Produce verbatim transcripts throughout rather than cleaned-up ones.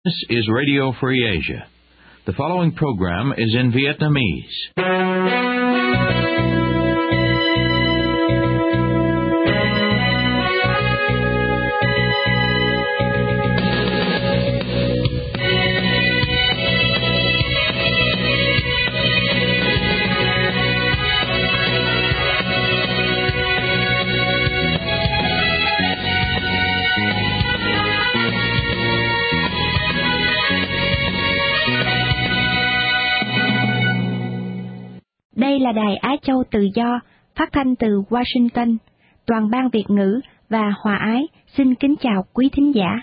This is Radio Free Asia. The following program is in Vietnamese. Đây là Đài Á Châu Tự Do, phát thanh từ Washington. Toàn ban Việt ngữ và Hòa Ái xin kính chào quý thính giả.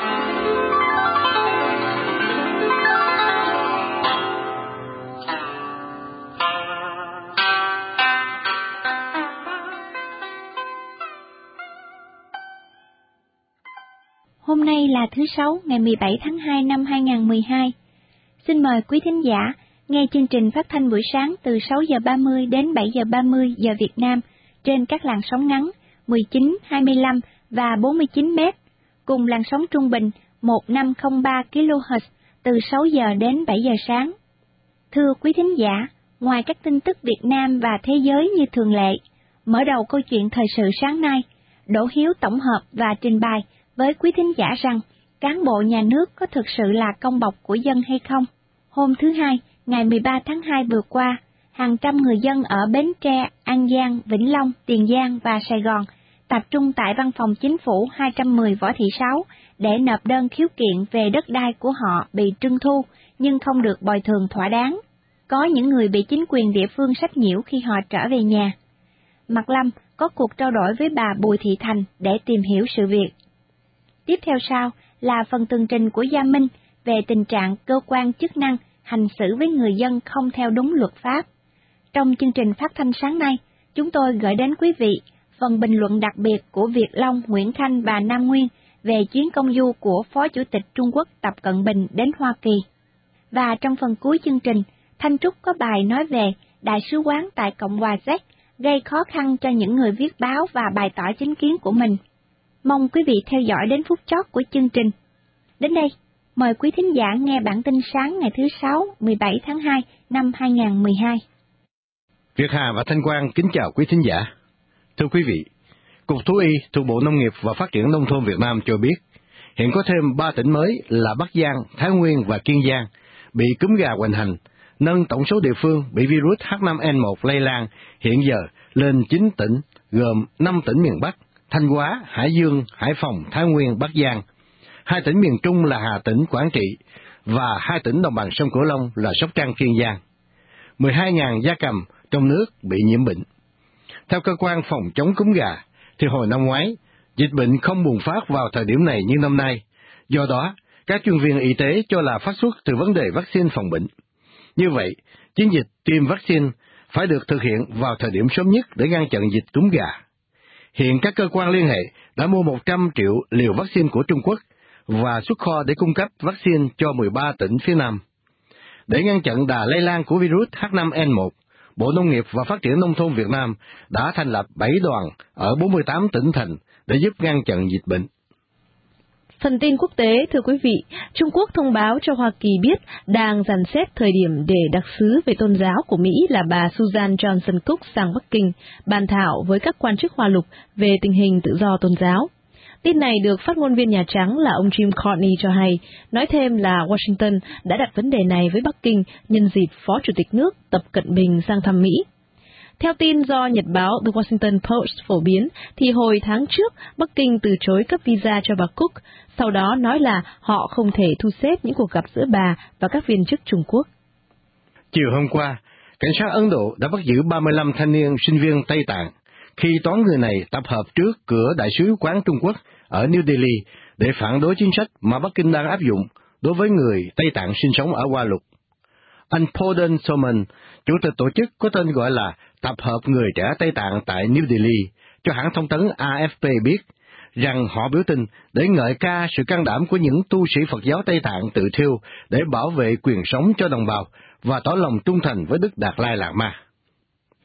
Hôm nay là thứ Sáu, ngày mười bảy tháng hai năm hai nghìn không trăm mười hai. Xin mời quý thính giả nghe chương trình phát thanh buổi sáng từ sáu giờ ba mươi đến bảy giờ ba mươi giờ Việt Nam trên các làn sóng ngắn mười chín, hai mươi lăm và bốn mươi chín mét, cùng làn sóng trung bình một nghìn năm trăm lẻ ba ki lô héc từ sáu giờ đến bảy giờ sáng. Thưa quý thính giả, ngoài các tin tức Việt Nam và thế giới như thường lệ, mở đầu câu chuyện thời sự sáng nay, Đỗ Hiếu tổng hợp và trình bày với quý thính giả rằng cán bộ nhà nước có thực sự là công bộc của dân hay không. Hôm thứ Hai, ngày mười ba tháng hai vừa qua, hàng trăm người dân ở Bến Tre, An Giang, Vĩnh Long, Tiền Giang và Sài Gòn tập trung tại văn phòng chính phủ hai trăm mười Võ Thị Sáu để nộp đơn khiếu kiện về đất đai của họ bị trưng thu nhưng không được bồi thường thỏa đáng. Có những người bị chính quyền địa phương sách nhiễu khi họ trở về nhà. Mạc Lâm có cuộc trao đổi với bà Bùi Thị Thành để tìm hiểu sự việc. Tiếp theo sau là phần tường trình của Gia Minh về tình trạng cơ quan chức năng hành xử với người dân không theo đúng luật pháp. Trong chương trình phát thanh sáng nay, chúng tôi gửi đến quý vị phần bình luận đặc biệt của Việt Long, Nguyễn Khanh và Nam Nguyên về chuyến công du của Phó Chủ tịch Trung Quốc Tập Cận Bình đến Hoa Kỳ. Và trong phần cuối chương trình, Thanh Trúc có bài nói về Đại sứ quán tại Cộng hòa Séc gây khó khăn cho những người viết báo và bày tỏ chính kiến của mình. Mong quý vị theo dõi đến phút chót của chương trình. Đến đây, mời quý thính giả nghe bản tin sáng ngày thứ Sáu, mười bảy tháng hai năm hai nghìn không trăm mười hai. Việt Hà và Thanh Quang kính chào quý thính giả. Thưa quý vị, Cục Thú y thuộc Bộ Nông nghiệp và Phát triển Nông thôn Việt Nam cho biết, hiện có thêm ba tỉnh mới là Bắc Giang, Thái Nguyên và Kiên Giang bị cúm gà hoành hành, nâng tổng số địa phương bị virus H năm N một lây lan hiện giờ lên chín tỉnh, gồm năm tỉnh miền Bắc, Thanh Hóa, Hải Dương, Hải Phòng, Thái Nguyên, Bắc Giang. Hai tỉnh miền Trung là Hà Tĩnh, Quảng Trị và hai tỉnh đồng bằng sông Cửu Long là Sóc Trăng, Kiên Giang. mười hai nghìn gia cầm trong nước bị nhiễm bệnh. Theo cơ quan phòng chống cúm gà, thì hồi năm ngoái, dịch bệnh không bùng phát vào thời điểm này như năm nay. Do đó, các chuyên viên y tế cho là phát xuất từ vấn đề vaccine phòng bệnh. Như vậy, chiến dịch tiêm vaccine phải được thực hiện vào thời điểm sớm nhất để ngăn chặn dịch cúm gà. Hiện các cơ quan liên hệ đã mua một trăm triệu liều vaccine của Trung Quốc và xuất kho để cung cấp vaccine cho mười ba tỉnh phía Nam. Để ngăn chặn đà lây lan của virus H năm N một, Bộ Nông nghiệp và Phát triển Nông thôn Việt Nam đã thành lập bảy đoàn ở bốn mươi tám tỉnh thành để giúp ngăn chặn dịch bệnh. Phần tin quốc tế, thưa quý vị, Trung Quốc thông báo cho Hoa Kỳ biết đang dàn xếp thời điểm để đặc sứ về tôn giáo của Mỹ là bà Susan Johnson Cook sang Bắc Kinh bàn thảo với các quan chức Hoa Lục về tình hình tự do tôn giáo. Tin này được phát ngôn viên Nhà Trắng là ông Jim Courtney cho hay, nói thêm là Washington đã đặt vấn đề này với Bắc Kinh nhân dịp Phó Chủ tịch nước Tập Cận Bình sang thăm Mỹ. Theo tin do Nhật báo The Washington Post phổ biến, thì hồi tháng trước, Bắc Kinh từ chối cấp visa cho bà Cook, sau đó nói là họ không thể thu xếp những cuộc gặp giữa bà và các viên chức Trung Quốc. Chiều hôm qua, cảnh sát Ấn Độ đã bắt giữ ba mươi lăm thanh niên sinh viên Tây Tạng, khi toán người này tập hợp trước cửa Đại sứ quán Trung Quốc ở New Delhi để phản đối chính sách mà Bắc Kinh đang áp dụng đối với người Tây Tạng sinh sống ở Hoa Lục. Anh Paul Soman, chủ tịch tổ chức có tên gọi là Tập hợp Người Trẻ Tây Tạng tại New Delhi, cho hãng thông tấn A F P biết rằng họ biểu tình để ngợi ca sự can đảm của những tu sĩ Phật giáo Tây Tạng tự thiêu để bảo vệ quyền sống cho đồng bào và tỏ lòng trung thành với Đức Đạt Lai Lạt Ma.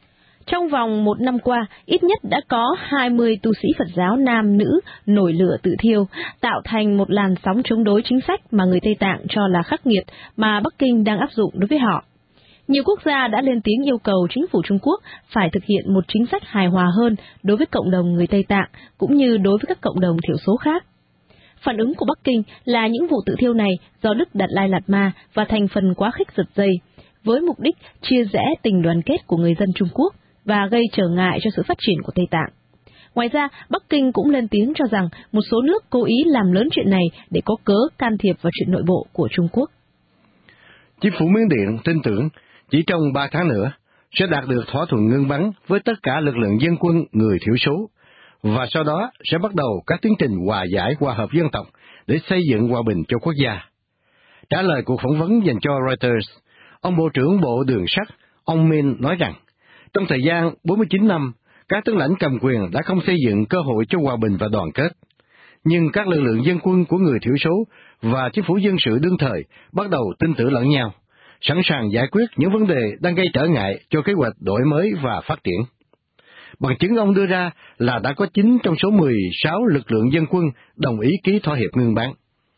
Trong vòng một năm qua, ít nhất đã có hai mươi tu sĩ Phật giáo nam nữ nổi lửa tự thiêu, tạo thành một làn sóng chống đối chính sách mà người Tây Tạng cho là khắc nghiệt mà Bắc Kinh đang áp dụng đối với họ. Nhiều quốc gia đã lên tiếng yêu cầu chính phủ Trung Quốc phải thực hiện một chính sách hài hòa hơn đối với cộng đồng người Tây Tạng, cũng như đối với các cộng đồng thiểu số khác. Phản ứng của Bắc Kinh là những vụ tự thiêu này do Đức Đạt Lai Lạt Ma và thành phần quá khích giật dây, với mục đích chia rẽ tình đoàn kết của người dân Trung Quốc và gây trở ngại cho sự phát triển của Tây Tạng. Ngoài ra, Bắc Kinh cũng lên tiếng cho rằng một số nước cố ý làm lớn chuyện này để có cớ can thiệp vào chuyện nội bộ của Trung Quốc. Chính phủ Miến Điện tin tưởng chỉ trong ba tháng nữa sẽ đạt được thỏa thuận ngưng bắn với tất cả lực lượng dân quân người thiểu số, và sau đó sẽ bắt đầu các tiến trình hòa giải hòa hợp dân tộc để xây dựng hòa bình cho quốc gia. Trả lời cuộc phỏng vấn dành cho Reuters, ông Bộ trưởng Bộ Đường sắt, ông Min nói rằng, trong thời gian bốn mươi chín năm, các tướng lãnh cầm quyền đã không xây dựng cơ hội cho hòa bình và đoàn kết. Nhưng các lực lượng dân quân của người thiểu số và chính phủ dân sự đương thời bắt đầu tin tưởng lẫn nhau, sẵn sàng giải quyết những vấn đề đang gây trở ngại cho kế hoạch đổi mới và phát triển. Bằng chứng ông đưa ra là đã có chín trong số mười sáu lực lượng dân quân đồng ý ký thỏa hiệp ngưng bắn.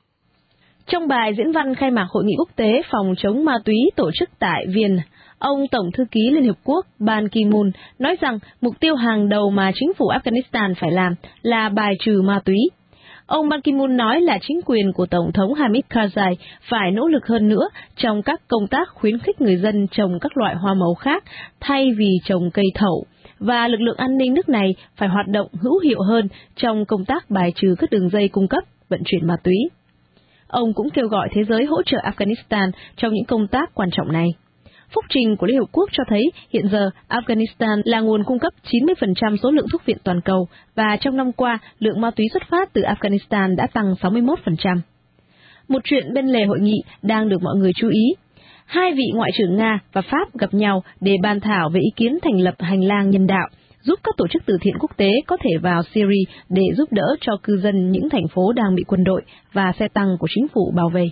Trong bài diễn văn khai mạc Hội nghị quốc tế phòng chống ma túy tổ chức tại Viên, ông Tổng thư ký Liên Hiệp Quốc Ban Ki-moon nói rằng mục tiêu hàng đầu mà chính phủ Afghanistan phải làm là bài trừ ma túy. Ông Ban Ki-moon nói là chính quyền của Tổng thống Hamid Karzai phải nỗ lực hơn nữa trong các công tác khuyến khích người dân trồng các loại hoa màu khác thay vì trồng cây thẩu, và lực lượng an ninh nước này phải hoạt động hữu hiệu hơn trong công tác bài trừ các đường dây cung cấp, vận chuyển ma túy. Ông cũng kêu gọi thế giới hỗ trợ Afghanistan trong những công tác quan trọng này. Phúc trình của Liên Hợp Quốc cho thấy hiện giờ Afghanistan là nguồn cung cấp chín mươi phần trăm số lượng thuốc viện toàn cầu, và trong năm qua, lượng ma túy xuất phát từ Afghanistan đã tăng sáu mươi mốt phần trăm. Một chuyện bên lề hội nghị đang được mọi người chú ý. Hai vị Ngoại trưởng Nga và Pháp gặp nhau để bàn thảo về ý kiến thành lập hành lang nhân đạo, giúp các tổ chức từ thiện quốc tế có thể vào Syria để giúp đỡ cho cư dân những thành phố đang bị quân đội và xe tăng của chính phủ bảo vệ.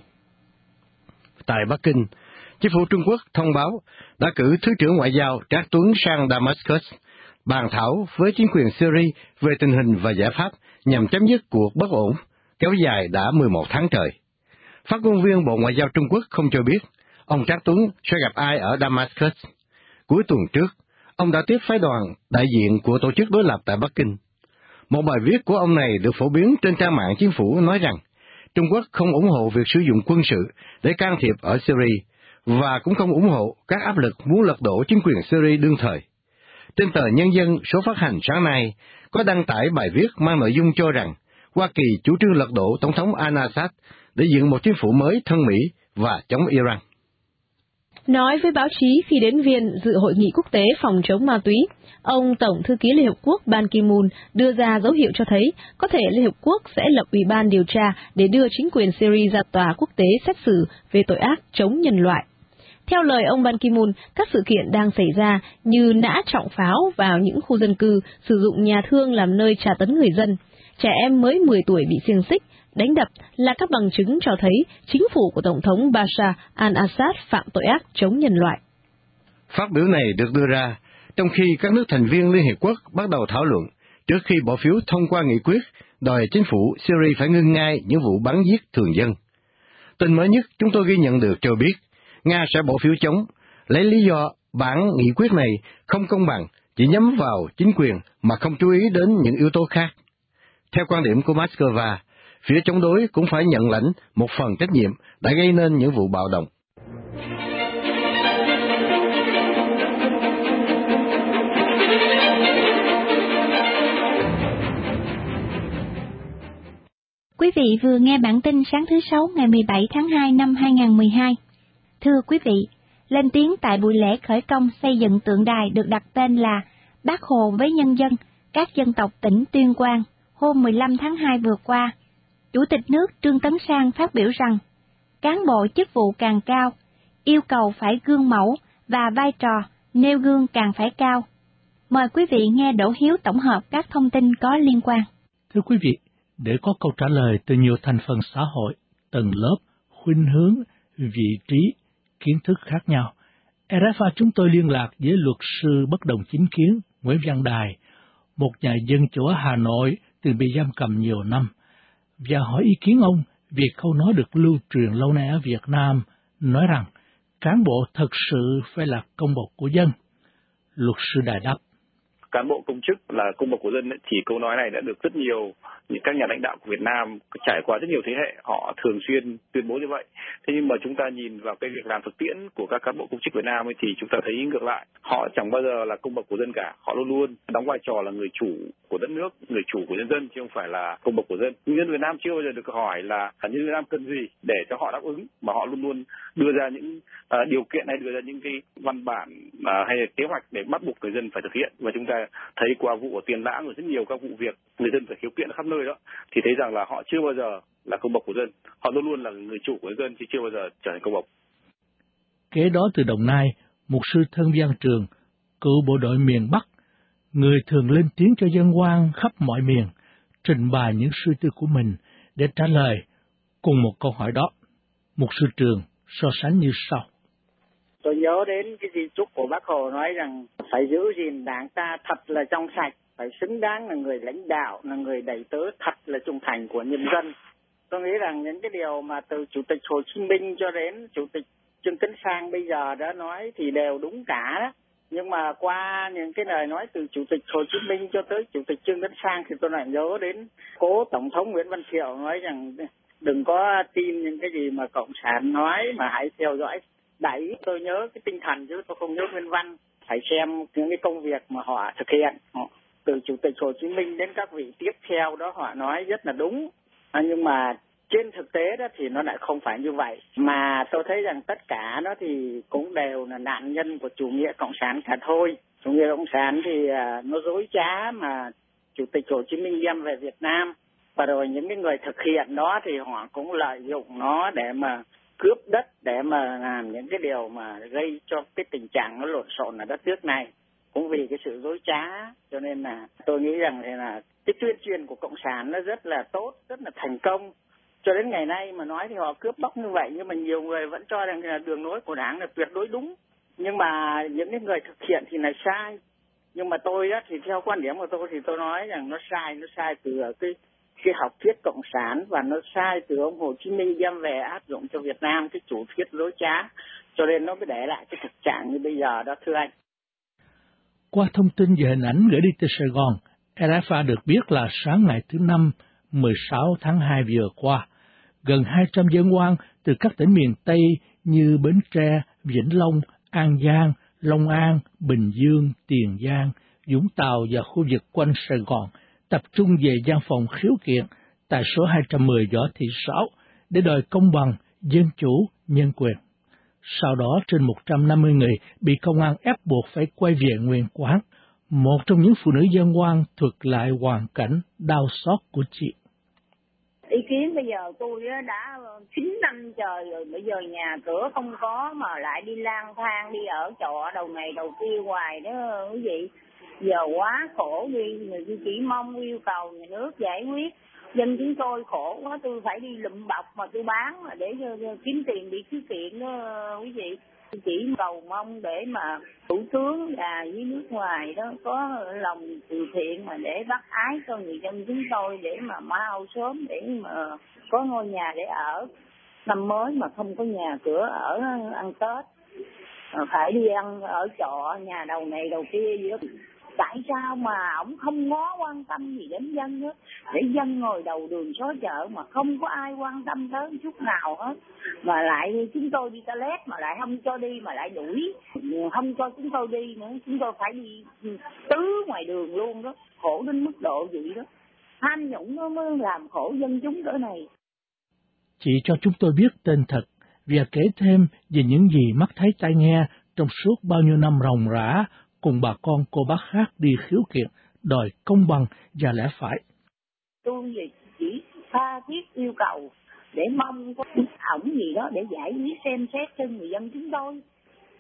Tại Bắc Kinh, chính phủ Trung Quốc thông báo đã cử Thứ trưởng Ngoại giao Trác Tuấn sang Damascus bàn thảo với chính quyền Syria về tình hình và giải pháp nhằm chấm dứt cuộc bất ổn kéo dài đã mười một tháng trời. Phát ngôn viên Bộ Ngoại giao Trung Quốc không cho biết ông Trác Tuấn sẽ gặp ai ở Damascus. Cuối tuần trước, ông đã tiếp phái đoàn đại diện của tổ chức đối lập tại Bắc Kinh. Một bài viết của ông này được phổ biến trên trang mạng chính phủ nói rằng Trung Quốc không ủng hộ việc sử dụng quân sự để can thiệp ở Syria, và cũng không ủng hộ các áp lực muốn lật đổ chính quyền Syria đương thời. Trên tờ Nhân dân số phát hành sáng nay có đăng tải bài viết mang nội dung cho rằng Hoa Kỳ chủ trương lật đổ Tổng thống al-Assad để dựng một chính phủ mới thân Mỹ và chống Iran. Nói với báo chí khi đến Viên dự hội nghị quốc tế phòng chống ma túy, ông Tổng thư ký Liên Hợp Quốc Ban Ki-moon đưa ra dấu hiệu cho thấy có thể Liên Hợp Quốc sẽ lập ủy ban điều tra để đưa chính quyền Syria ra tòa quốc tế xét xử về tội ác chống nhân loại. Theo lời ông Ban Ki-moon, các sự kiện đang xảy ra như nã trọng pháo vào những khu dân cư, sử dụng nhà thương làm nơi tra tấn người dân, trẻ em mới mười tuổi bị xiềng xích, đánh đập là các bằng chứng cho thấy chính phủ của Tổng thống Bashar al-Assad phạm tội ác chống nhân loại. Phát biểu này được đưa ra trong khi các nước thành viên Liên Hiệp Quốc bắt đầu thảo luận trước khi bỏ phiếu thông qua nghị quyết đòi chính phủ Syria phải ngưng ngay những vụ bắn giết thường dân. Tin mới nhất chúng tôi ghi nhận được cho biết Nga sẽ bỏ phiếu chống, lấy lý do bản nghị quyết này không công bằng, chỉ nhắm vào chính quyền mà không chú ý đến những yếu tố khác. Theo quan điểm của Moscow, phía chống đối cũng phải nhận lãnh một phần trách nhiệm đã gây nên những vụ bạo động. Quý vị vừa nghe bản tin sáng thứ Sáu ngày mười bảy tháng hai năm hai nghìn không trăm mười hai. Thưa quý vị, lên tiếng tại buổi lễ khởi công xây dựng tượng đài được đặt tên là Bác Hồ với nhân dân, các dân tộc tỉnh Tuyên Quang hôm mười lăm tháng hai vừa qua, Chủ tịch nước Trương Tấn Sang phát biểu rằng, cán bộ chức vụ càng cao, yêu cầu phải gương mẫu và vai trò nêu gương càng phải cao. Mời quý vị nghe Đỗ Hiếu tổng hợp các thông tin có liên quan. Thưa quý vị, để có câu trả lời từ nhiều thành phần xã hội, tầng lớp, khuynh hướng, vị trí, kiến thức khác nhau, rờ ép a chúng tôi liên lạc với luật sư bất đồng chính kiến Nguyễn Văn Đài, một nhà dân chủ ở Hà Nội từng bị giam cầm nhiều năm, và hỏi ý kiến ông về câu nói được lưu truyền lâu nay ở Việt Nam, nói rằng cán bộ thật sự phải là công bộc của dân. Luật sư Đài đáp: Cán bộ công chức là công bộc của dân ấy, thì câu nói này đã được rất nhiều những các nhà lãnh đạo của Việt Nam trải qua rất nhiều thế hệ, họ thường xuyên tuyên bố như vậy. Thế nhưng mà chúng ta nhìn vào cái việc làm thực tiễn của các cán bộ công chức Việt Nam ấy, thì chúng ta thấy ngược lại, họ chẳng bao giờ là công bộc của dân cả, họ luôn luôn đóng vai trò là người chủ của đất nước, người chủ của nhân dân chứ không phải là công bộc của dân. Nhân dân Việt Nam chưa bao giờ được hỏi là nhân dân Việt Nam cần gì để cho họ đáp ứng, mà họ luôn luôn đưa ra những uh, điều kiện hay đưa ra những cái văn bản uh, hay là kế hoạch để bắt buộc người dân phải thực hiện. Và chúng ta thấy qua vụ ở Tiền Lãng rồi rất nhiều các vụ việc người dân phải khiếu kiện khắp nơi đó, thì thấy rằng là họ chưa bao giờ là công bộc của dân, họ luôn luôn là người chủ của dân chứ chưa bao giờ trở thành công bộc. Kế đó từ Đồng Nai, mục sư Thân Văn Trường, cựu bộ đội miền Bắc, người thường lên tiếng cho dân oan khắp mọi miền, trình bày những suy tư của mình để trả lời cùng một câu hỏi đó. Mục sư Trường so sánh như sau: Tôi nhớ đến cái di chúc của Bác Hồ nói rằng phải giữ gìn Đảng ta thật là trong sạch, phải xứng đáng là người lãnh đạo, là người đầy tớ thật là trung thành của nhân dân. Tôi nghĩ rằng những cái điều mà từ Chủ tịch Hồ Chí Minh cho đến Chủ tịch Trương Tấn Sang bây giờ đã nói thì đều đúng cả đó. Nhưng mà qua những cái lời nói từ Chủ tịch Hồ Chí Minh cho tới Chủ tịch Trương Tấn Sang thì tôi lại nhớ đến cố Tổng thống Nguyễn Văn Thiệu nói rằng đừng có tin những cái gì mà Cộng sản nói mà hãy theo dõi đẩy. Tôi nhớ cái tinh thần chứ tôi không nhớ nguyên văn. Phải xem những cái công việc mà họ thực hiện. Từ Chủ tịch Hồ Chí Minh đến các vị tiếp theo đó họ nói rất là đúng. À, nhưng mà trên thực tế đó thì nó lại không phải như vậy. Mà tôi thấy rằng tất cả nó thì cũng đều là nạn nhân của chủ nghĩa cộng sản cả thôi. Chủ nghĩa cộng sản thì à, nó dối trá mà Chủ tịch Hồ Chí Minh đem về Việt Nam. Và rồi những cái người thực hiện đó thì họ cũng lợi dụng nó để mà cướp đất, để mà làm những cái điều mà gây cho cái tình trạng nó lộn xộn ở đất nước này. Cũng vì cái sự dối trá, cho nên là tôi nghĩ rằng là cái tuyên truyền của Cộng sản nó rất là tốt, rất là thành công. Cho đến ngày nay mà nói thì họ cướp bóc như vậy, nhưng mà nhiều người vẫn cho rằng là đường lối của Đảng là tuyệt đối đúng. Nhưng mà những cái người thực hiện thì là sai. Nhưng mà tôi đó thì theo quan điểm của tôi thì tôi nói rằng nó sai, nó sai từ cái, cái học thuyết Cộng sản, và nó sai từ ông Hồ Chí Minh đem về áp dụng cho Việt Nam cái chủ thuyết dối trá. Cho nên nó mới để lại cái thực trạng như bây giờ đó, thưa anh. Qua thông tin về hình ảnh gửi đi từ Sài Gòn, rờ ép a được biết là sáng ngày thứ Năm, mười sáu tháng hai vừa qua, gần hai trăm dân oan từ các tỉnh miền Tây như Bến Tre, Vĩnh Long, An Giang, Long An, Bình Dương, Tiền Giang, Vũng Tàu và khu vực quanh Sài Gòn tập trung về văn phòng khiếu kiện tại số hai trăm mười Võ Thị Sáu để đòi công bằng, dân chủ, nhân quyền. Sau đó, trên một trăm năm mươi người bị công an ép buộc phải quay về nguyên quán. Một trong những phụ nữ dân oan thuật lại hoàn cảnh đau xót của chị. Ý kiến bây giờ tôi đã chín năm trời rồi, bây giờ nhà cửa không có mà lại đi lang thang, đi ở trọ đầu này đầu kia hoài đó quý vị. Giờ quá khổ đi, người chỉ mong yêu cầu nhà nước giải quyết. Dân chúng tôi khổ quá, tôi phải đi lụm bọc mà tôi bán mà để kiếm tiền đi khiếu kiện đó quý vị. Chỉ cầu mong để mà thủ tướng và với nước ngoài đó có lòng từ thiện mà để bác ái cho người dân chúng tôi, để mà mau sớm để mà có ngôi nhà để ở. Năm mới mà không có nhà cửa ở ăn Tết, phải đi ăn ở trọ nhà đầu này đầu kia gì đó. Tại sao mà ổng không ngó quan tâm gì đến dân hết, để dân ngồi đầu đường xó chợ mà không có ai quan tâm tới chút nào hết, mà lại chúng tôi đi toilet mà lại không cho đi, mà lại đuổi không cho chúng tôi đi nữa, chúng tôi phải đi tứ ngoài đường luôn đó, khổ đến mức độ vậy đó. Tham nhũng nó mới làm khổ dân chúng cỡ này. Chị cho chúng tôi biết tên thật và kể thêm về những gì mắt thấy tai nghe trong suốt bao nhiêu năm ròng rã cùng bà con cô bác khác đi khiếu kiện đòi công bằng và lẽ phải. Tôi chỉ tha thiết yêu cầu để mong có ổng gì đó để giải quyết xem xét cho người dân chúng tôi.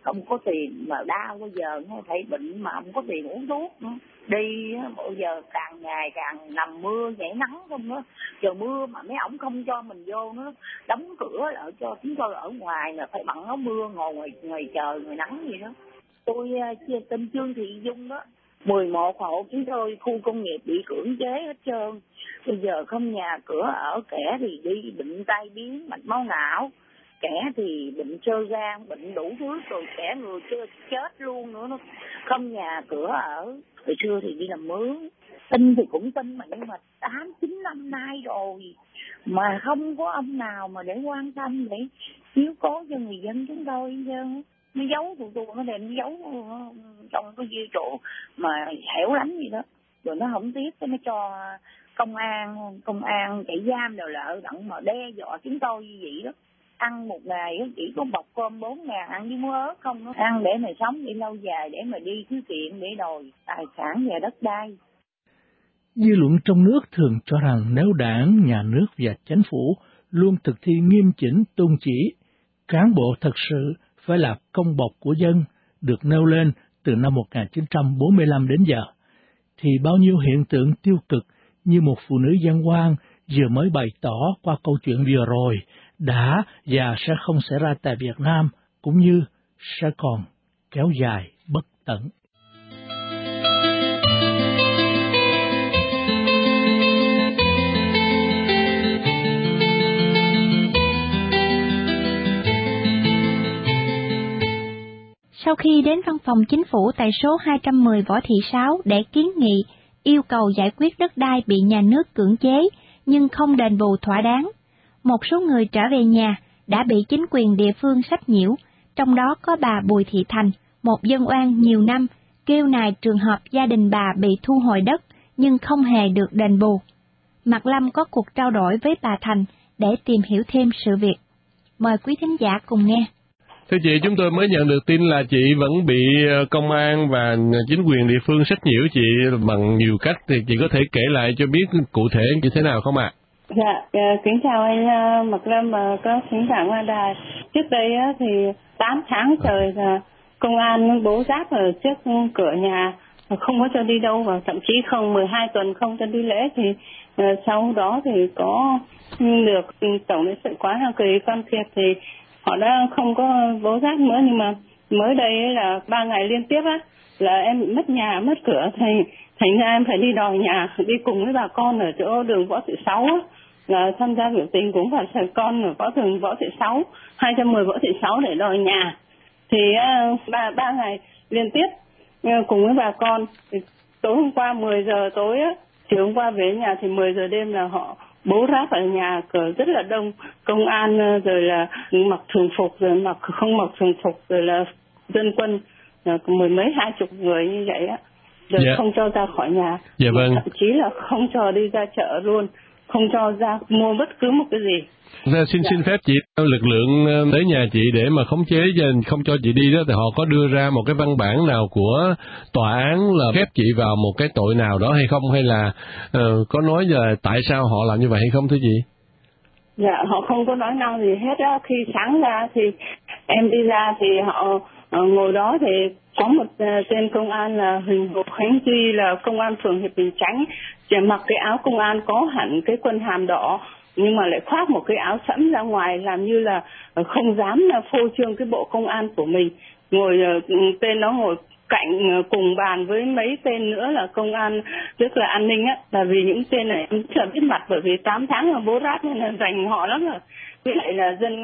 không có tiền mà đau bây giờ nó thấy bệnh mà không có tiền uống thuốc nữa. Đi bây giờ càng ngày càng nằm mưa nhảy nắng không nữa, giờ mưa mà mấy ổng không cho mình vô nữa, đóng cửa lại cho chúng tôi ở ngoài là phải bận áo mưa ngồi ngoài, ngoài trời ngoài nắng gì đó. Tôi chia tên Trương Thị Dung đó, mười một hộ chúng tôi khu công nghiệp bị cưỡng chế hết trơn, bây giờ không nhà cửa ở, kẻ thì đi bệnh tai biến mạch máu não, kẻ thì bệnh xơ gan, bệnh đủ thứ, rồi kẻ người chưa chết luôn nữa, nó không nhà cửa ở. Hồi xưa thì đi làm mướn, tin thì cũng tin mà nhưng mà tám chín năm nay rồi mà không có ông nào mà để quan tâm để chiếu cố cho người dân chúng tôi chứ. Nó giấu tụi tôi, nó đem nó giấu trong cái gì chỗ mà hẻo lánh gì đó, rồi nó không tiếc, nó cho công an công an chạy giam rồi lợ đặng mà đe dọa chúng tôi như vậy đó. Ăn một ngày chỉ có bọc cơm bốn ngàn ăn với muối ớt không, nó ăn để mà sống để lâu dài, để mà đi khiếu kiện để đòi tài sản và đất đai. Dư luận trong nước thường cho rằng nếu đảng, nhà nước và chính phủ luôn thực thi nghiêm chỉnh tôn chỉ, cán bộ thật sự phải là công bộc của dân, được nêu lên từ năm một nghìn chín trăm bốn mươi lăm đến giờ, thì bao nhiêu hiện tượng tiêu cực như một phụ nữ dân quan vừa mới bày tỏ qua câu chuyện vừa rồi đã và sẽ không xảy ra tại Việt Nam, cũng như sẽ còn kéo dài bất tận. Sau khi đến văn phòng chính phủ tại số hai trăm mười Võ Thị Sáu để kiến nghị yêu cầu giải quyết đất đai bị nhà nước cưỡng chế nhưng không đền bù thỏa đáng, một số người trở về nhà đã bị chính quyền địa phương sách nhiễu, trong đó có bà Bùi Thị Thành, một dân oan nhiều năm, kêu nài trường hợp gia đình bà bị thu hồi đất nhưng không hề được đền bù. Mạc Lâm có cuộc trao đổi với bà Thành để tìm hiểu thêm sự việc. Mời quý thính giả cùng nghe. Thưa chị, chúng tôi mới nhận được tin là chị vẫn bị công an và chính quyền địa phương sách nhiễu chị bằng nhiều cách, thì chị có thể kể lại cho biết cụ thể như thế nào không ạ? Dạ, kính chào anh Mạc Lâm và các thính giả ngoài đài. Trước đây thì tám tháng trời là công an bố giáp ở trước cửa nhà, không có cho đi đâu, và thậm chí không mười hai tuần không cho đi lễ. Thì sau đó thì có được Tổng lãnh sự quán Hoa Kỳ can thiệp thì họ đã không có bố giáp nữa. Nhưng mà mới đây là ba ngày liên tiếp á là em bị mất nhà mất cửa, thì thành ra em phải đi đòi nhà, đi cùng với bà con ở chỗ đường Võ Thị Sáu á, là tham gia biểu tình cũng phải sài con ở có đường Võ Thị Sáu, hai trăm mười Võ Thị Sáu để đòi nhà. Thì ba ba ngày liên tiếp cùng với bà con. Thì tối hôm qua mười giờ tối á, chiều hôm qua về nhà thì mười giờ đêm là họ bố ráp ở nhà, cửa rất là đông, công an rồi là mặc thường phục rồi mặc không mặc thường phục, rồi là dân quân mười mấy hai chục người như vậy á, rồi dạ. Không cho ra khỏi nhà, dạ vâng. Thậm chí là không cho đi ra chợ luôn, không cho ra mua bất cứ một cái gì. Dạ, xin dạ. xin phép chị, lực lượng tới nhà chị để mà khống chế không cho chị đi đó, thì họ có đưa ra một cái văn bản nào của tòa án là phép chị vào một cái tội nào đó hay không, hay là uh, có nói là tại sao họ làm như vậy hay không thưa chị? Dạ, họ không có nói năng gì hết á. Khi sáng ra thì em đi ra thì họ uh, ngồi đó thì có một uh, tên công an là Huỳnh Hồ Khánh Duy, là công an phường Hiệp Bình Chánh, chỉ mặc cái áo công an có hẳn cái quân hàm đỏ, nhưng mà lại khoác một cái áo sẫm ra ngoài, làm như là không dám phô trương cái bộ công an của mình. Ngồi tên nó ngồi cạnh cùng bàn với mấy tên nữa là công an rất là an ninh á, là vì những tên này em rất là biết mặt, bởi vì tám tháng là bố ráp nên là dành họ lắm rồi. Với lại là dân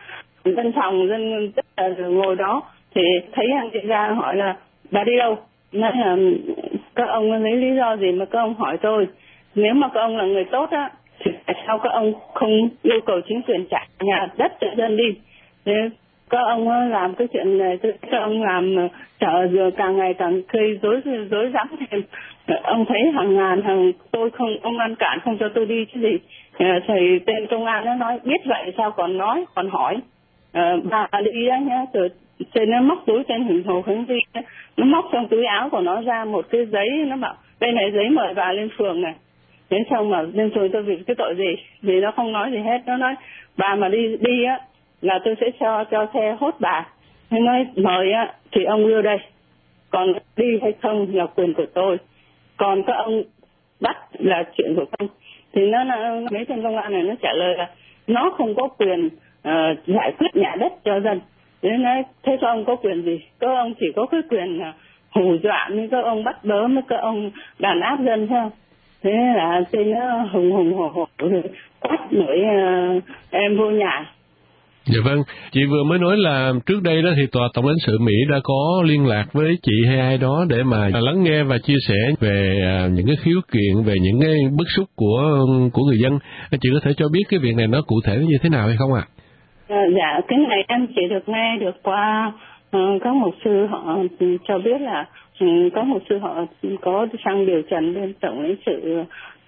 dân phòng dân rất là ngồi đó, thì thấy anh đi ra hỏi là bà đi đâu, nói là các ông lấy lý do gì mà các ông hỏi tôi, nếu mà các ông là người tốt á thì tại sao các ông không yêu cầu chính quyền trả nhà đất cho dân đi? Thế các ông làm cái chuyện này, các ông làm chợ giờ càng ngày càng gây rối rối rắm thêm. Ông thấy hàng ngàn hàng tôi không, ông ngăn cản không cho tôi đi chứ gì. Thầy tên công an nó nói biết vậy sao còn nói còn hỏi. À, bà đi đó nhá, từ trên nó móc túi trên Huỳnh Hồ Khánh Duy, nó móc trong túi áo của nó ra một cái giấy, nó bảo đây này giấy mời bà lên phường này. Đến xong mà lên phường tôi vì cái tội gì, vì nó không nói gì hết. Nó nói bà mà đi đi á là tôi sẽ cho cho xe hốt bà, Thế nói mời á thì ông đưa đây, còn đi hay không là quyền của tôi, còn các ông bắt là chuyện của ông. Thì nó là mấy tên công an này nó trả lời là nó không có quyền uh, giải quyết nhà đất cho dân. Thế nói thế các ông có quyền gì? Các ông chỉ có cái quyền uh, hù dọa, với các ông bắt bớ, với các ông đàn áp dân thôi. Thế là tên nó hùng hùng hổ hổ rồi quát nổi uh, em vô nhà. Dạ vâng, chị vừa mới nói là trước đây đó thì tòa tổng lãnh sự Mỹ đã có liên lạc với chị hay ai đó để mà lắng nghe và chia sẻ về những cái khiếu kiện, về những cái bức xúc của của người dân. Chị có thể cho biết cái việc này nó cụ thể như thế nào hay không ạ? À? À, dạ, cái này em chỉ được nghe được qua uh, các mục sư họ cho biết là uh, các mục sư họ có sang điều trần bên tổng lãnh sự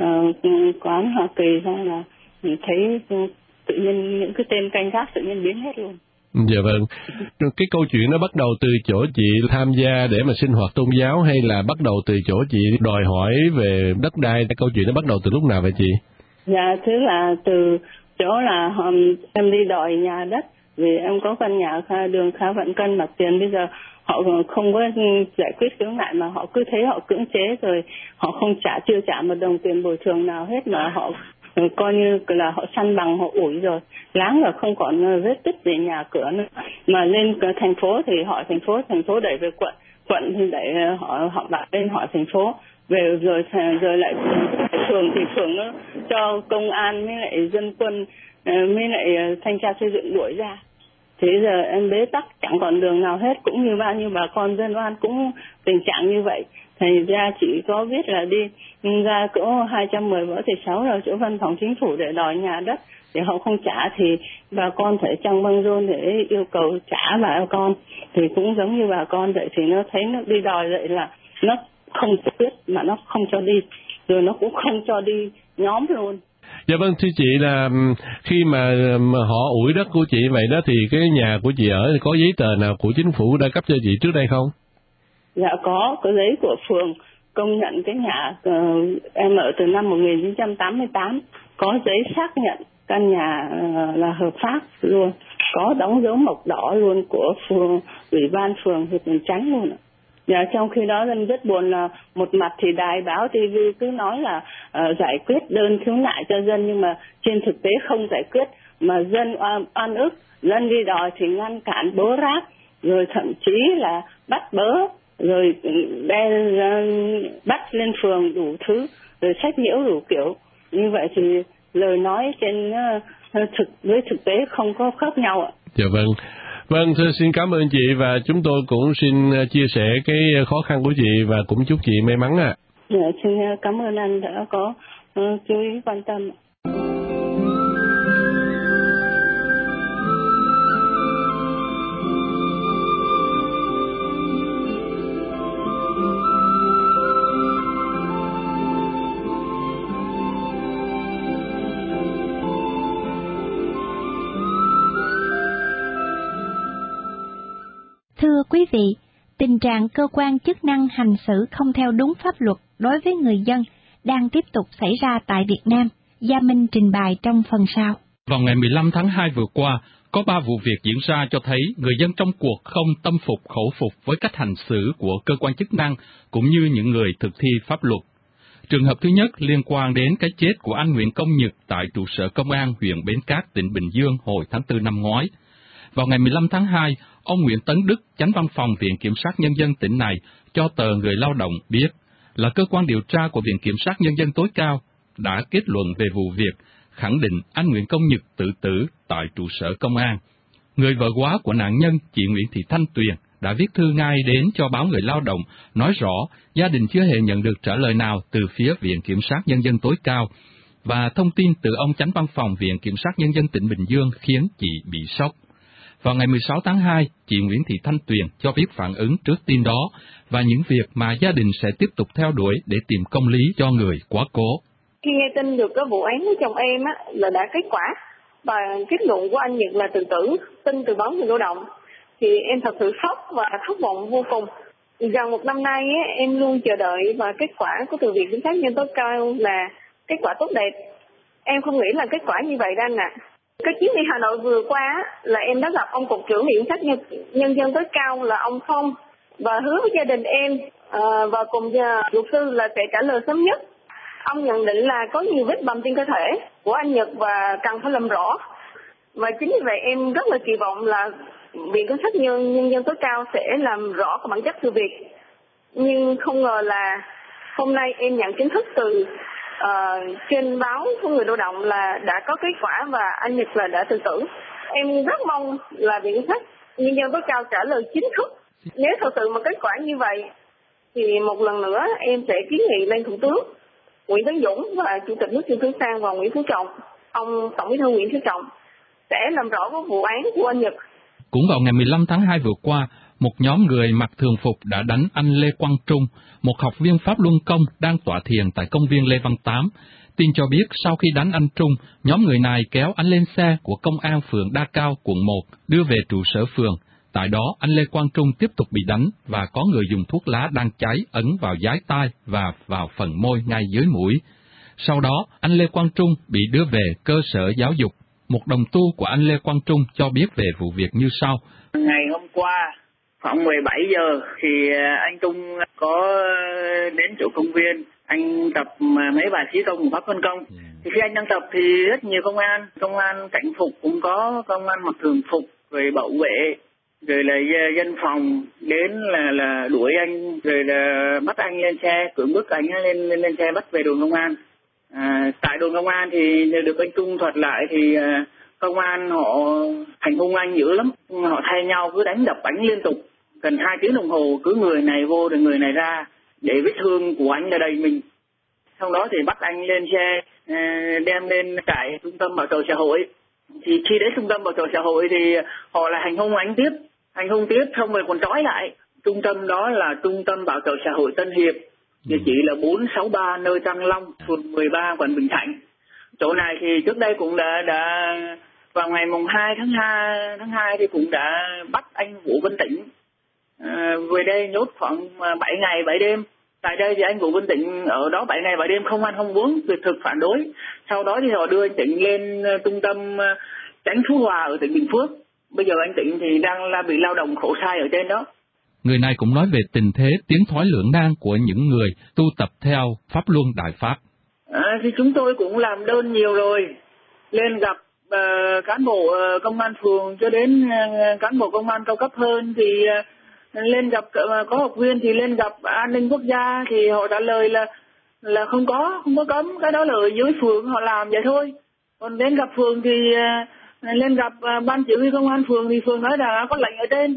uh, quán Hoa Kỳ, xong là thấy uh, tự nhiên những cái tên canh gác tự nhiên biến hết luôn. Dạ vâng. Cái câu chuyện nó bắt đầu từ chỗ chị tham gia để mà sinh hoạt tôn giáo, hay là bắt đầu từ chỗ chị đòi hỏi về đất đai? Cái câu chuyện nó bắt đầu từ lúc nào vậy chị? Dạ, thứ là từ chỗ là um, em đi đòi nhà đất, vì em có căn nhà Kha, đường Kha Vạn Cân mặt tiền, bây giờ họ không có giải quyết khiếu nại mà họ cứ thế họ cưỡng chế, rồi họ không trả, chưa trả một đồng tiền bồi thường nào hết, mà họ coi như là họ săn bằng, họ ủi rồi, láng là không còn vết tích về nhà cửa nữa. Mà lên thành phố thì hỏi thành phố, thành phố đẩy về quận, quận thì đẩy họ họ bảo lên hỏi thành phố về, rồi rồi lại phường thì phường nó cho công an với lại dân quân với lại thanh tra xây dựng đuổi ra. Thế giờ em bế tắc chẳng còn đường nào hết, cũng như bao nhiêu bà con dân oan cũng tình trạng như vậy. Thành ra chỉ có biết là đi ra cỡ hai trăm mười Võ Thị Sáu rồi chỗ văn phòng chính phủ để đòi nhà đất, để họ không trả thì bà con phải trong băng rôn để yêu cầu trả bà con. Thì cũng giống như bà con vậy, thì nó thấy nó đi đòi vậy là nó không quyết mà nó không cho đi, rồi nó cũng không cho đi nhóm luôn. Dạ vâng, thưa chị, là khi mà, mà họ ủi đất của chị vậy đó, thì cái nhà của chị ở có giấy tờ nào của chính phủ đã cấp cho chị trước đây không? Dạ có, có giấy của phường công nhận cái nhà uh, em ở từ năm một nghìn chín trăm tám mươi tám, có giấy xác nhận căn nhà uh, là hợp pháp luôn, có đóng dấu mộc đỏ luôn của phường, ủy ban phường huyện Bình Chánh luôn ạ. Dạ, trong khi đó dân rất buồn là một mặt thì đài báo ti vi cứ nói là uh, giải quyết đơn khiếu nại cho dân, nhưng mà trên thực tế không giải quyết, mà dân oan, oan ức, dân đi đòi thì ngăn cản bớ ráp, rồi thậm chí là bắt bớ, rồi đe bắt lên phường đủ thứ, rồi sách nhiễu đủ kiểu. Như vậy thì lời nói trên uh, thực với thực tế không có khớp nhau ạ. Dạ vâng. Vâng, thưa, xin cảm ơn chị, và chúng tôi cũng xin chia sẻ cái khó khăn của chị và cũng chúc chị may mắn ạ. À. Dạ, xin cảm ơn anh đã có uh, chú ý quan tâm. Thưa quý vị, tình trạng cơ quan chức năng hành xử không theo đúng pháp luật đối với người dân đang tiếp tục xảy ra tại Việt Nam. Gia Minh trình bày trong phần sau. Vào ngày mười lăm tháng hai vừa qua, có ba vụ việc diễn ra cho thấy người dân trong cuộc không tâm phục khẩu phục với cách hành xử của cơ quan chức năng cũng như những người thực thi pháp luật. Trường hợp thứ nhất liên quan đến cái chết của anh Nguyễn Công Nhật tại trụ sở công an huyện Bến Cát, tỉnh Bình Dương hồi tháng tư năm ngoái. Vào ngày mười lăm tháng hai, ông Nguyễn Tấn Đức, chánh văn phòng Viện Kiểm sát Nhân dân tỉnh này, cho tờ Người Lao động biết là cơ quan điều tra của Viện Kiểm sát Nhân dân tối cao đã kết luận về vụ việc, khẳng định anh Nguyễn Công Nhật tự tử tại trụ sở công an. Người vợ quá của nạn nhân, chị Nguyễn Thị Thanh Tuyền, đã viết thư ngay đến cho báo Người Lao động, nói rõ gia đình chưa hề nhận được trả lời nào từ phía Viện Kiểm sát Nhân dân tối cao, và thông tin từ ông chánh văn phòng Viện Kiểm sát Nhân dân tỉnh Bình Dương khiến chị bị sốc. Vào ngày mười sáu tháng hai, chị Nguyễn Thị Thanh Tuyền cho biết phản ứng trước tin đó và những việc mà gia đình sẽ tiếp tục theo đuổi để tìm công lý cho người quá cố. Khi nghe tin được cái vụ án của chồng em á, là đã kết quả và kết luận của anh Nhật là tự tử, tin từ báo Người Lao động, thì em thật sự sốc và thất vọng vô cùng. Gần một năm nay á, em luôn chờ đợi và kết quả của từ Viện Kiểm sát Nhân dân tối cao là kết quả tốt đẹp. Em không nghĩ là kết quả như vậy đó anh ạ. À. Cái chuyến đi Hà Nội vừa qua là em đã gặp ông Cục trưởng Viện Sát nhân, nhân dân tối cao là ông Phong và hứa với gia đình em à, và cùng luật sư là sẽ trả lời sớm nhất. Ông nhận định là có nhiều vết bầm trên cơ thể của anh Nhật và cần phải làm rõ. Và chính vì vậy em rất là kỳ vọng là Viện Kiểm sát nhân, nhân dân tối cao sẽ làm rõ cái bản chất sự việc. Nhưng không ngờ là hôm nay em nhận chính thức từ uh, trên báo của Người Lao động là đã có kết quả và anh Nhật là đã tự tử. Em rất mong là Viện Kiểm sát nhân dân tối cao trả lời chính thức. Nếu thật sự mà kết quả như vậy thì một lần nữa em sẽ kiến nghị lên Thủ tướng Nguyễn Tấn Dũng và Chủ tịch nước Trương Tấn Sang và Nguyễn Phú Trọng, ông Tổng Bí thư Nguyễn Phú Trọng sẽ làm rõ cái vụ án của anh Nhật. Cũng vào ngày mười lăm tháng hai vừa qua, một nhóm người mặc thường phục đã đánh anh Lê Quang Trung, một học viên Pháp Luân Công đang tọa thiền tại công viên Lê Văn Tám. Tin cho biết sau khi đánh anh Trung, nhóm người này kéo anh lên xe của công an phường Đa Cao, quận một, đưa về trụ sở phường. Tại đó, anh Lê Quang Trung tiếp tục bị đánh và có người dùng thuốc lá đang cháy ấn vào dái tai và vào phần môi ngay dưới mũi. Sau đó, anh Lê Quang Trung bị đưa về cơ sở giáo dục. Một đồng tu của anh Lê Quang Trung cho biết về vụ việc như sau. Ngày hôm qua, khoảng mười bảy giờ, thì anh Trung có đến chỗ công viên, anh tập mấy bài khí công của Pháp Luân Công. Thì khi anh đang tập thì rất nhiều công an, công an cảnh phục cũng có, công an mặc thường phục, rồi bảo vệ, rồi là dân phòng đến là là đuổi anh, rồi là bắt anh lên xe, cưỡng bức anh lên lên, lên xe bắt về đồn công an. À, tại đồn công an thì được anh Trung thuật lại thì à, công an họ hành hung anh dữ lắm, họ thay nhau cứ đánh đập anh liên tục gần hai tiếng đồng hồ, cứ người này vô rồi người này ra để vết thương của anh là đầy mình. Sau đó thì bắt anh lên xe à, đem lên trại trung tâm bảo trợ xã hội. Thì khi đến trung tâm bảo trợ xã hội thì họ lại hành hung anh tiếp, hành hung tiếp xong rồi còn trói lại. Trung tâm đó là trung tâm bảo trợ xã hội Tân Hiệp, địa chỉ là bốn sáu ba nơi Thăng Long, phường mười ba, quận Bình Thạnh. Chỗ này thì trước đây cũng đã đã vào ngày mùng hai tháng hai thì cũng đã bắt anh Vũ Văn Tĩnh à, về đây nhốt khoảng bảy ngày bảy đêm. Tại đây thì anh Vũ Văn Tĩnh ở đó bảy ngày bảy đêm không ăn không uống, tuyệt thực phản đối. Sau đó thì họ đưa anh Tĩnh lên trung tâm Chánh Phú Hòa ở tỉnh Bình Phước. Bây giờ anh Tĩnh thì đang là bị lao động khổ sai ở trên đó. Người này cũng nói về tình thế tiến thoái lưỡng nan của những người tu tập theo Pháp Luân Đại Pháp. À, thì chúng tôi cũng làm đơn nhiều rồi, lên gặp uh, cán bộ uh, công an phường cho đến uh, cán bộ công an cao cấp hơn, thì uh, lên gặp uh, có học viên thì lên gặp an ninh quốc gia thì họ trả lời là là không có, không có cấm, cái đó là ở dưới phường họ làm vậy thôi. Còn đến gặp phường thì uh, lên gặp uh, ban chỉ huy công an phường thì phường nói là có lệnh ở trên.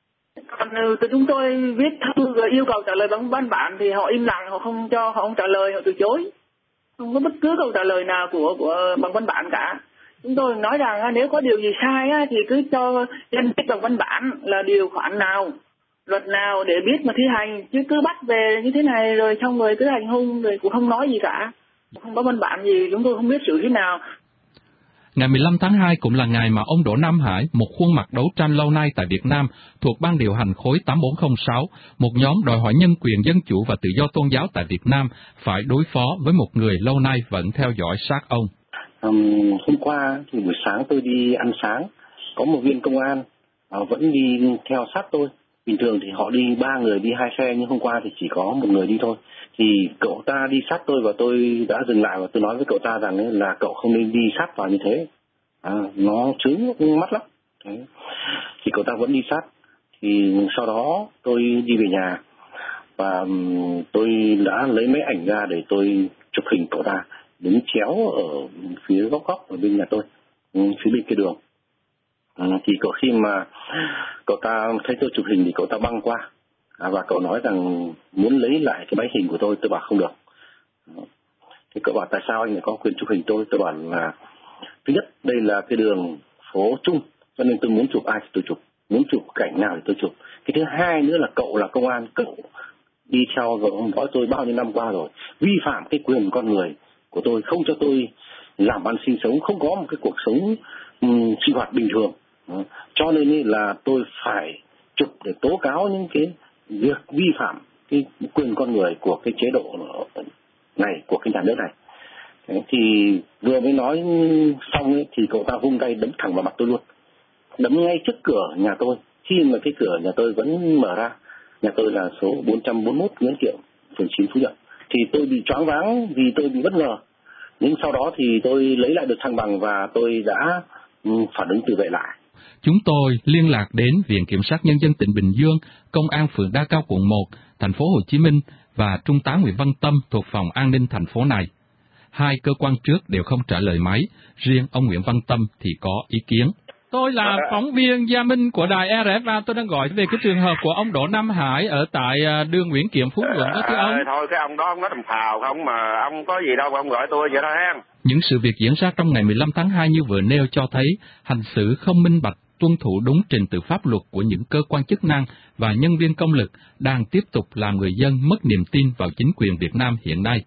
Còn từ chúng tôi viết thư rồi yêu cầu trả lời bằng văn bản thì họ im lặng, họ không cho, họ không trả lời, họ từ chối, không có bất cứ câu trả lời nào của của bằng văn bản cả. Chúng tôi nói rằng nếu có điều gì sai á, thì cứ cho dân biết bằng văn bản là điều khoản nào, luật nào để biết mà thi hành, chứ cứ bắt về như thế này rồi xong rồi cứ hành hung rồi cũng không nói gì cả, không có văn bản gì, chúng tôi không biết xử thế nào. Ngày mười lăm tháng hai cũng là ngày mà ông Đỗ Nam Hải, một khuôn mặt đấu tranh lâu nay tại Việt Nam, thuộc ban điều hành khối tám bốn không sáu, một nhóm đòi hỏi nhân quyền dân chủ và tự do tôn giáo tại Việt Nam, phải đối phó với một người lâu nay vẫn theo dõi sát ông. Um, hôm qua thì buổi sáng tôi đi ăn sáng, có một viên công an uh, vẫn đi theo sát tôi. Bình thường thì họ đi ba người đi hai xe, nhưng hôm qua thì chỉ có một người đi thôi. Thì cậu ta đi sát tôi và tôi đã dừng lại và tôi nói với cậu ta rằng ấy, là cậu không nên đi sát vào như thế, à, nó chướng mắt lắm. Thế. Thì cậu ta vẫn đi sát. Thì sau đó tôi đi về nhà và um, tôi đã lấy máy ảnh ra để tôi chụp hình cậu ta đứng chéo ở phía góc góc ở bên nhà tôi, phía bên kia đường. À, thì cậu khi mà cậu ta thấy tôi chụp hình thì cậu ta băng qua à, và cậu nói rằng muốn lấy lại cái máy hình của tôi. Tôi bảo không được. Thì cậu bảo tại sao anh lại có quyền chụp hình tôi? Tôi bảo là thứ nhất đây là cái đường phố chung, cho nên tôi muốn chụp ai thì tôi chụp, muốn chụp cảnh nào thì tôi chụp. Cái thứ hai nữa là cậu là công an, cậu đi theo dõi tôi bao nhiêu năm qua rồi, vi phạm cái quyền con người của tôi, không cho tôi làm ăn sinh sống, không có một cái cuộc sống um, sinh hoạt bình thường. Đó. Cho nên là tôi phải chụp để tố cáo những cái việc vi phạm cái quyền con người của cái chế độ này, của cái nhà nước này. Thì vừa mới nói xong ấy, thì cậu ta vung tay đấm thẳng vào mặt tôi luôn, đấm ngay trước cửa nhà tôi, khi mà cái cửa nhà tôi vẫn mở ra. Nhà tôi là số bốn trăm bốn mươi mốt Nguyễn Kiệm, phường chín, Phú Nhuận. Thì tôi bị choáng váng vì tôi bị bất ngờ. Nhưng sau đó thì tôi lấy lại được thăng bằng và tôi đã phản ứng tự vệ lại. Chúng tôi liên lạc đến Viện Kiểm sát Nhân dân tỉnh Bình Dương, Công an phường Đa Cao quận một, thành phố Hồ Chí Minh và Trung tá Nguyễn Văn Tâm thuộc Phòng An ninh thành phố này. Hai cơ quan trước đều không trả lời máy, riêng ông Nguyễn Văn Tâm thì có ý kiến. Tôi là phóng viên Gia Minh của đài rờ ép a, tôi đang gọi về cái trường hợp của ông Đỗ Nam Hải ở tại đường Nguyễn Kiệm, Phú Nhuận đó thưa ông. À, thôi cái ông đó ông nói thầm phào không mà ông có gì đâu mà ông gọi tôi vậy thôi ha. Những sự việc diễn ra trong ngày mười lăm tháng hai như vừa nêu cho thấy hành xử không minh bạch, tuân thủ đúng trình tự pháp luật của những cơ quan chức năng và nhân viên công lực đang tiếp tục làm người dân mất niềm tin vào chính quyền Việt Nam hiện nay.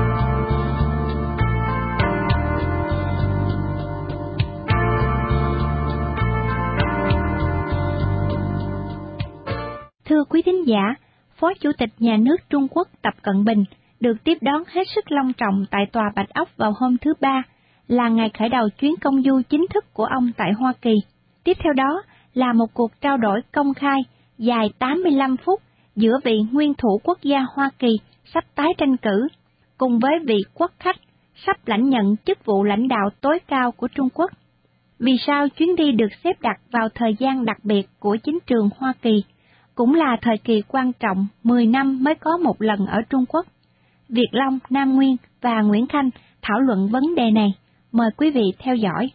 Thưa quý thính giả, Phó Chủ tịch Nhà nước Trung Quốc Tập Cận Bình được tiếp đón hết sức long trọng tại Tòa Bạch Ốc vào hôm thứ Ba, là ngày khởi đầu chuyến công du chính thức của ông tại Hoa Kỳ. Tiếp theo đó là một cuộc trao đổi công khai dài tám mươi lăm phút giữa vị nguyên thủ quốc gia Hoa Kỳ sắp tái tranh cử, cùng với vị quốc khách sắp lãnh nhận chức vụ lãnh đạo tối cao của Trung Quốc. Vì sao chuyến đi được xếp đặt vào thời gian đặc biệt của chính trường Hoa Kỳ, cũng là thời kỳ quan trọng mười năm mới có một lần ở Trung Quốc? Việt Long, Nam Nguyên và Nguyễn Khanh thảo luận vấn đề này. Mời quý vị theo dõi.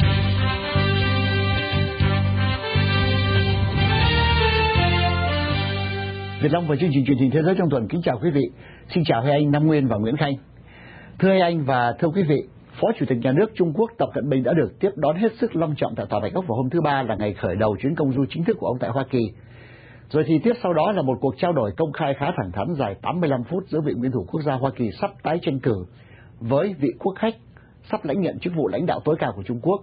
Việt Long và chương trình truyền hình Thế giới trong tuần kính chào quý vị. Xin chào hai anh Nam Nguyên và Nguyễn Khanh. Thưa hai anh và thưa quý vị, Phó Chủ tịch Nhà nước Trung Quốc Tập Cận Bình đã được tiếp đón hết sức long trọng tại Tòa Bạch Ốc vào hôm thứ Ba, là ngày khởi đầu chuyến công du chính thức của ông tại Hoa Kỳ. Rồi thì tiếp sau đó là một cuộc trao đổi công khai khá thẳng thắn dài tám mươi lăm phút giữa vị nguyên thủ quốc gia Hoa Kỳ sắp tái tranh cử với vị quốc khách sắp lãnh nhận chức vụ lãnh đạo tối cao của Trung Quốc.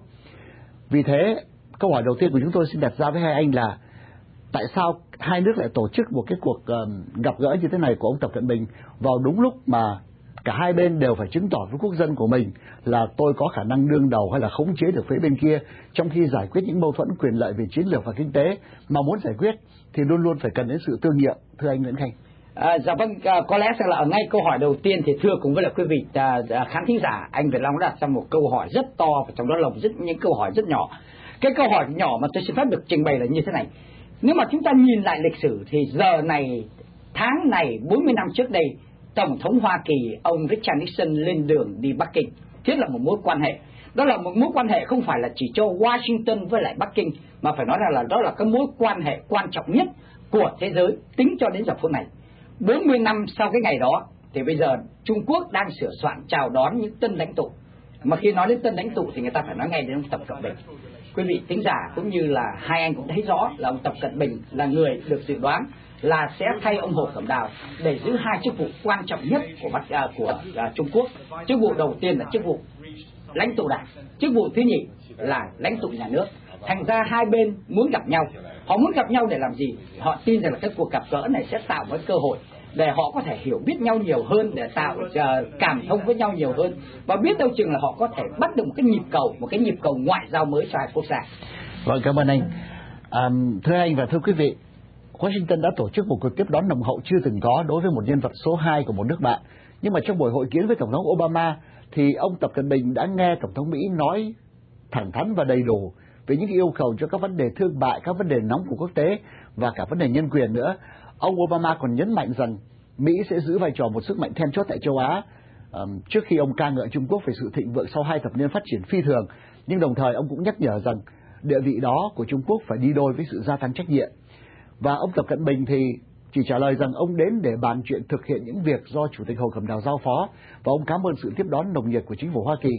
Vì thế, câu hỏi đầu tiên của chúng tôi xin đặt ra với hai anh là tại sao hai nước lại tổ chức một cái cuộc uh, gặp gỡ như thế này của ông Tập Cận Bình vào đúng lúc mà cả hai bên đều phải chứng tỏ với quốc dân của mình là tôi có khả năng đương đầu hay là khống chế được phía bên kia, trong khi giải quyết những mâu thuẫn quyền lợi về chiến lược và kinh tế mà muốn giải quyết thì luôn luôn phải cần đến sự tương nghiệm. Thưa anh Nguyễn Khanh. À, dạ vâng, à, có lẽ rằng là ở ngay câu hỏi đầu tiên thì thưa cùng với là quý vị à, à, khán thính giả, anh Việt Long đã đặt ra một câu hỏi rất to và trong đó là rất những câu hỏi rất nhỏ. Cái câu hỏi nhỏ mà tôi xin phép được trình bày là như thế này: nếu mà chúng ta nhìn lại lịch sử thì giờ này, tháng này, bốn mươi năm trước đây, Tổng thống Hoa Kỳ ông Richard Nixon lên đường đi Bắc Kinh, thiết lập một mối quan hệ. Đó là một mối quan hệ không phải là chỉ cho Washington với lại Bắc Kinh, mà phải nói rằng là đó là cái mối quan hệ quan trọng nhất của thế giới tính cho đến giờ phút này. bốn mươi năm sau cái ngày đó thì bây giờ Trung Quốc đang sửa soạn chào đón những tân lãnh tụ. Mà khi nói đến tân lãnh tụ thì người ta phải nói ngay đến ông Tập Cận Bình. Quý vị thính giả cũng như là hai anh cũng thấy rõ là ông Tập Cận Bình là người được dự đoán là sẽ thay ông Hồ Cẩm Đào để giữ hai chức vụ quan trọng nhất của Bắc à, của à, Trung Quốc. Chức vụ đầu tiên là chức vụ lãnh tụ đảng, chức vụ thứ nhì là lãnh tụ nhà nước. Thành ra hai bên muốn gặp nhau. Họ muốn gặp nhau để làm gì? Họ tin rằng là cái cuộc gặp gỡ này sẽ tạo một cơ hội để họ có thể hiểu biết nhau nhiều hơn, để tạo uh, cảm thông với nhau nhiều hơn, và biết đâu chừng là họ có thể bắt được một cái nhịp cầu, một cái nhịp cầu ngoại giao mới cho hai quốc gia. Vâng, cảm ơn anh. À, thưa anh và thưa quý vị, Washington đã tổ chức một cuộc tiếp đón nồng hậu chưa từng có đối với một nhân vật số hai của một nước bạn. Nhưng mà trong buổi hội kiến với Tổng thống Obama thì ông Tập Cận Bình đã nghe Tổng thống Mỹ nói thẳng thắn và đầy đủ về những yêu cầu cho các vấn đề thương mại, các vấn đề nóng của quốc tế và cả vấn đề nhân quyền nữa. Ông Obama còn nhấn mạnh rằng Mỹ sẽ giữ vai trò một sức mạnh then chốt tại châu Á, um, trước khi ông ca ngợi Trung Quốc về sự thịnh vượng sau hai thập niên phát triển phi thường. Nhưng đồng thời ông cũng nhắc nhở rằng địa vị đó của Trung Quốc phải đi đôi với sự gia tăng trách nhiệm. Và ông Tập Cận Bình thì chỉ trả lời rằng ông đến để bàn chuyện thực hiện những việc do Chủ tịch Hồ Cẩm Đào giao phó, và ông cảm ơn sự tiếp đón nồng nhiệt của chính phủ Hoa Kỳ.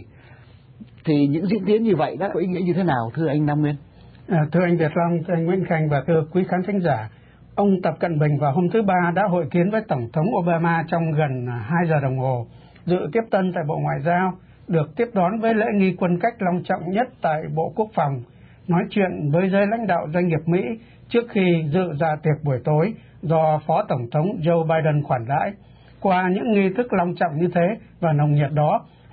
Thì những diễn tiến như vậy đã có ý nghĩa như thế nào, thưa anh Nam Nguyên? À, thưa anh Việt Long, thưa anh Nguyễn Khanh và thưa quý khán thính giả, ông Tập Cận Bình vào hôm thứ Ba đã hội kiến với Tổng thống Obama trong gần hai giờ đồng hồ, dự tiếp tân tại Bộ Ngoại giao, được tiếp đón với lễ nghi quân cách long trọng nhất tại Bộ Quốc phòng, nói chuyện với giới lãnh đạo doanh nghiệp Mỹ trước khi dự dạ tiệc buổi tối do Phó Tổng thống Joe Biden khoản đãi. Qua những nghi thức long trọng như thế và nồng nhiệt đó,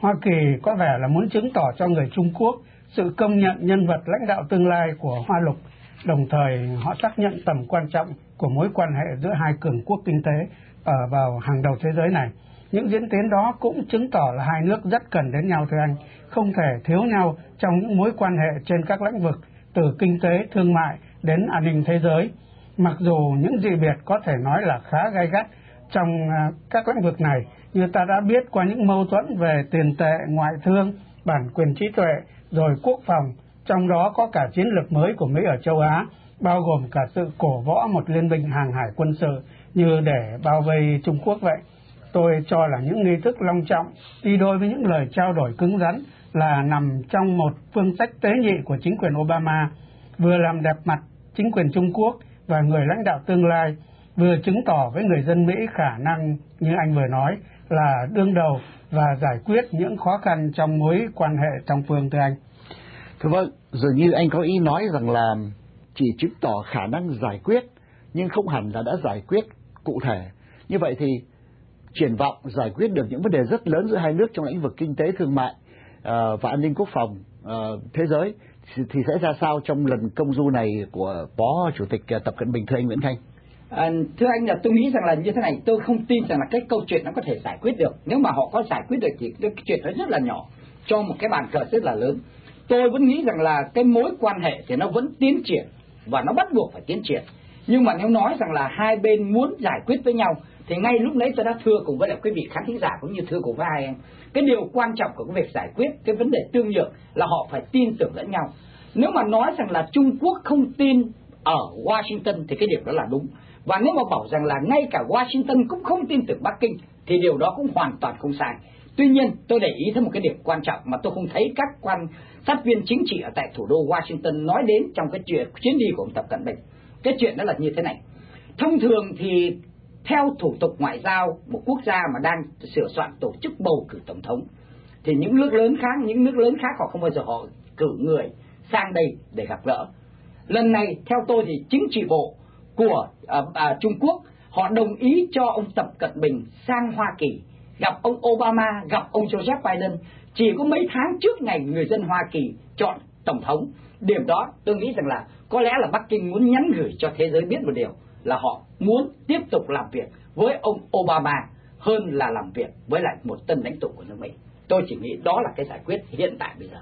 Hoa Kỳ có vẻ là muốn chứng tỏ cho người Trung Quốc sự công nhận nhân vật lãnh đạo tương lai của Hoa Lục, đồng thời họ xác nhận tầm quan trọng của mối quan hệ giữa hai cường quốc kinh tế ở vào hàng đầu thế giới này. Những diễn tiến đó cũng chứng tỏ là hai nước rất cần đến nhau thưa anh, không thể thiếu nhau trong những mối quan hệ trên các lĩnh vực từ kinh tế, thương mại đến an ninh thế giới. Mặc dù những dị biệt có thể nói là khá gay gắt trong các lĩnh vực này, như ta đã biết qua những mâu thuẫn về tiền tệ, ngoại thương, bản quyền trí tuệ, rồi quốc phòng, trong đó có cả chiến lược mới của Mỹ ở châu Á, bao gồm cả sự cổ võ một liên minh hàng hải quân sự như để bao vây Trung Quốc vậy. Tôi cho là những nghi thức long trọng đi đôi với những lời trao đổi cứng rắn là nằm trong một phương sách tế nhị của chính quyền Obama, vừa làm đẹp mặt chính quyền Trung Quốc và người lãnh đạo tương lai, vừa chứng tỏ với người dân Mỹ khả năng, như anh vừa nói, là đương đầu và giải quyết những khó khăn trong mối quan hệ song phương thưa anh. Thưa vâng, dường như anh có ý nói rằng là chỉ chứng tỏ khả năng giải quyết, nhưng không hẳn là đã giải quyết cụ thể. Như vậy thì triển vọng giải quyết được những vấn đề rất lớn giữa hai nước trong lĩnh vực kinh tế, thương mại uh, và an ninh quốc phòng uh, thế giới thì, thì sẽ ra sao trong lần công du này của Phó Chủ tịch uh, Tập Cận Bình, thưa anh Nguyễn Khanh? À, thưa anh, là tôi nghĩ rằng là như thế này, tôi không tin rằng là cái câu chuyện nó có thể giải quyết được. Nếu mà họ có giải quyết được thì cái chuyện nó rất là nhỏ cho một cái bàn cờ rất là lớn. Tôi vẫn nghĩ rằng là cái mối quan hệ thì nó vẫn tiến triển và nó bắt buộc phải tiến triển. Nhưng mà nếu nói rằng là hai bên muốn giải quyết với nhau thì ngay lúc nãy tôi đã thưa cùng với lại quý vị khán thính giả cũng như thưa cùng với hai em, cái điều quan trọng của cái việc giải quyết cái vấn đề tương nhượng là họ phải tin tưởng lẫn nhau. Nếu mà nói rằng là Trung Quốc không tin ở Washington thì cái điều đó là đúng. Và nếu mà bảo rằng là ngay cả Washington cũng không tin tưởng Bắc Kinh thì điều đó cũng hoàn toàn không sai. Tuy nhiên tôi để ý thêm một cái điểm quan trọng mà tôi không thấy các quan sát viên chính trị ở tại thủ đô Washington nói đến trong cái chuyện chuyến đi của ông Tập Cận Bình. Cái chuyện đó là như thế này. Thông thường thì theo thủ tục ngoại giao một quốc gia mà đang sửa soạn tổ chức bầu cử tổng thống thì những nước lớn khác, những nước lớn khác họ không bao giờ họ cử người sang đây để gặp gỡ. Lần này theo tôi thì chính trị bộ của à, à, Trung Quốc họ đồng ý cho ông Tập Cận Bình sang Hoa Kỳ gặp ông Obama, gặp ông Joseph Biden chỉ có mấy tháng trước ngày người dân Hoa Kỳ chọn tổng thống. Điểm đó tôi nghĩ rằng là có lẽ là Bắc Kinh muốn nhắn gửi cho thế giới biết một điều là họ muốn tiếp tục làm việc với ông Obama hơn là làm việc với lại một tân lãnh tụ của nước Mỹ. Tôi chỉ nghĩ đó là cái giải quyết hiện tại bây giờ.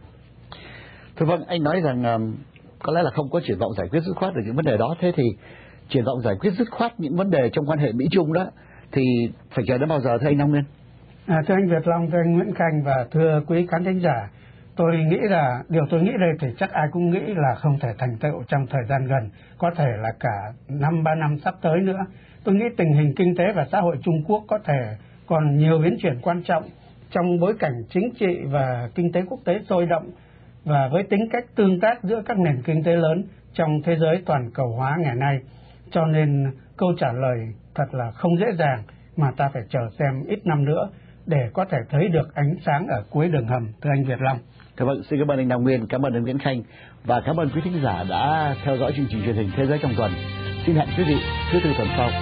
Thưa vâng, anh nói rằng um, có lẽ là không có triển vọng giải quyết dứt khoát được những vấn đề đó. Thế thì triển vọng giải quyết dứt khoát những vấn đề trong quan hệ Mỹ-Trung đó thì phải chờ đến bao giờ thưa anh Long Nguyên? À, thưa anh Việt Long, thưa anh Nguyễn Khanh và thưa quý khán thính giả, tôi nghĩ là điều tôi nghĩ đây thì chắc ai cũng nghĩ là không thể thành tựu trong thời gian gần, có thể là cả năm ba năm sắp tới nữa. Tôi nghĩ tình hình kinh tế và xã hội Trung Quốc có thể còn nhiều biến chuyển quan trọng trong bối cảnh chính trị và kinh tế quốc tế sôi động và với tính cách tương tác giữa các nền kinh tế lớn trong thế giới toàn cầu hóa ngày nay. Cho nên câu trả lời thật là không dễ dàng mà ta phải chờ xem ít năm nữa để có thể thấy được ánh sáng ở cuối đường hầm, thưa anh Việt Long. Cảm ơn, xin cảm ơn anh Đào Nguyên, cảm ơn anh Nguyễn Khanh và cảm ơn quý thính giả đã theo dõi chương trình truyền hình Thế giới trong tuần. Xin hẹn quý vị thứ tư tuần sau.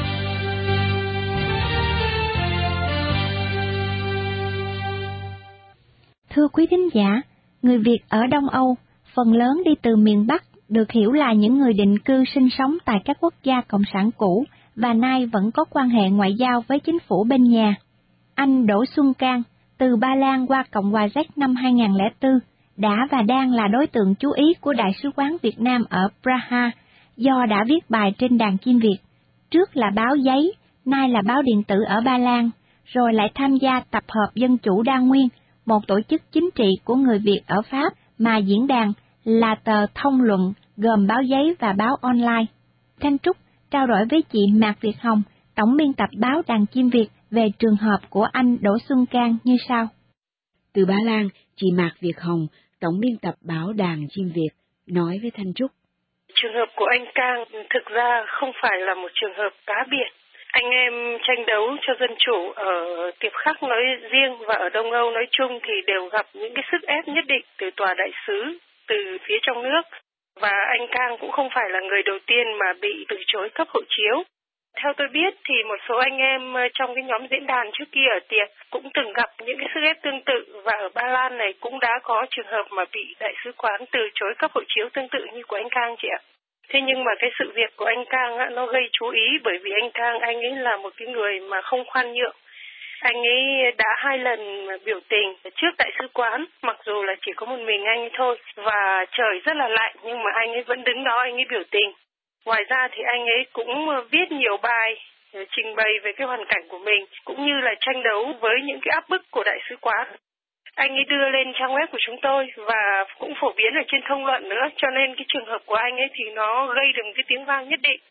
Thưa quý thính giả, người Việt ở Đông Âu, phần lớn đi từ miền Bắc, được hiểu là những người định cư sinh sống tại các quốc gia cộng sản cũ và nay vẫn có quan hệ ngoại giao với chính phủ bên nhà. Anh Đỗ Xuân Cang, từ Ba Lan qua Cộng hòa Séc năm hai không không bốn, đã và đang là đối tượng chú ý của Đại sứ quán Việt Nam ở Praha do đã viết bài trên đàn chim Việt, trước là báo giấy, nay là báo điện tử ở Ba Lan, rồi lại tham gia Tập hợp Dân chủ Đa Nguyên, một tổ chức chính trị của người Việt ở Pháp mà diễn đàn là tờ Thông luận gồm báo giấy và báo online. Thanh Trúc trao đổi với chị Mạc Việt Hồng, tổng biên tập báo Đàn Chim Việt về trường hợp của anh Đỗ Xuân Cang như sau. Từ Ba Lan, chị Mạc Việt Hồng, tổng biên tập báo Đàn Chim Việt, nói với Thanh Trúc. Trường hợp của anh Cang thực ra không phải là một trường hợp cá biệt. Anh em tranh đấu cho dân chủ ở Tiệp Khắc nói riêng và ở Đông Âu nói chung thì đều gặp những cái sức ép nhất định từ tòa đại sứ, từ phía trong nước. Và anh Cang cũng không phải là người đầu tiên mà bị từ chối cấp hộ chiếu. theo tôi biết thì một số anh em trong cái nhóm diễn đàn trước kia ở tiệp cũng từng gặp những cái sức ép tương tự, và ở Ba Lan này cũng đã có trường hợp mà bị đại sứ quán từ chối cấp hộ chiếu tương tự như của anh Cang chị ạ. Thế nhưng mà cái sự việc của anh Cang á, nó gây chú ý bởi vì anh Cang anh ấy là một cái người mà không khoan nhượng. Anh ấy đã hai lần biểu tình trước đại sứ quán, mặc dù là chỉ có một mình anh ấy thôi, và trời rất là lạnh nhưng mà anh ấy vẫn đứng đó anh ấy biểu tình. Ngoài ra thì anh ấy cũng viết nhiều bài trình bày về cái hoàn cảnh của mình, cũng như là tranh đấu với những cái áp bức của đại sứ quán. Anh ấy đưa lên trang web của chúng tôi và cũng phổ biến ở trên thông luận nữa, cho nên cái trường hợp của anh ấy thì nó gây được một cái tiếng vang nhất định.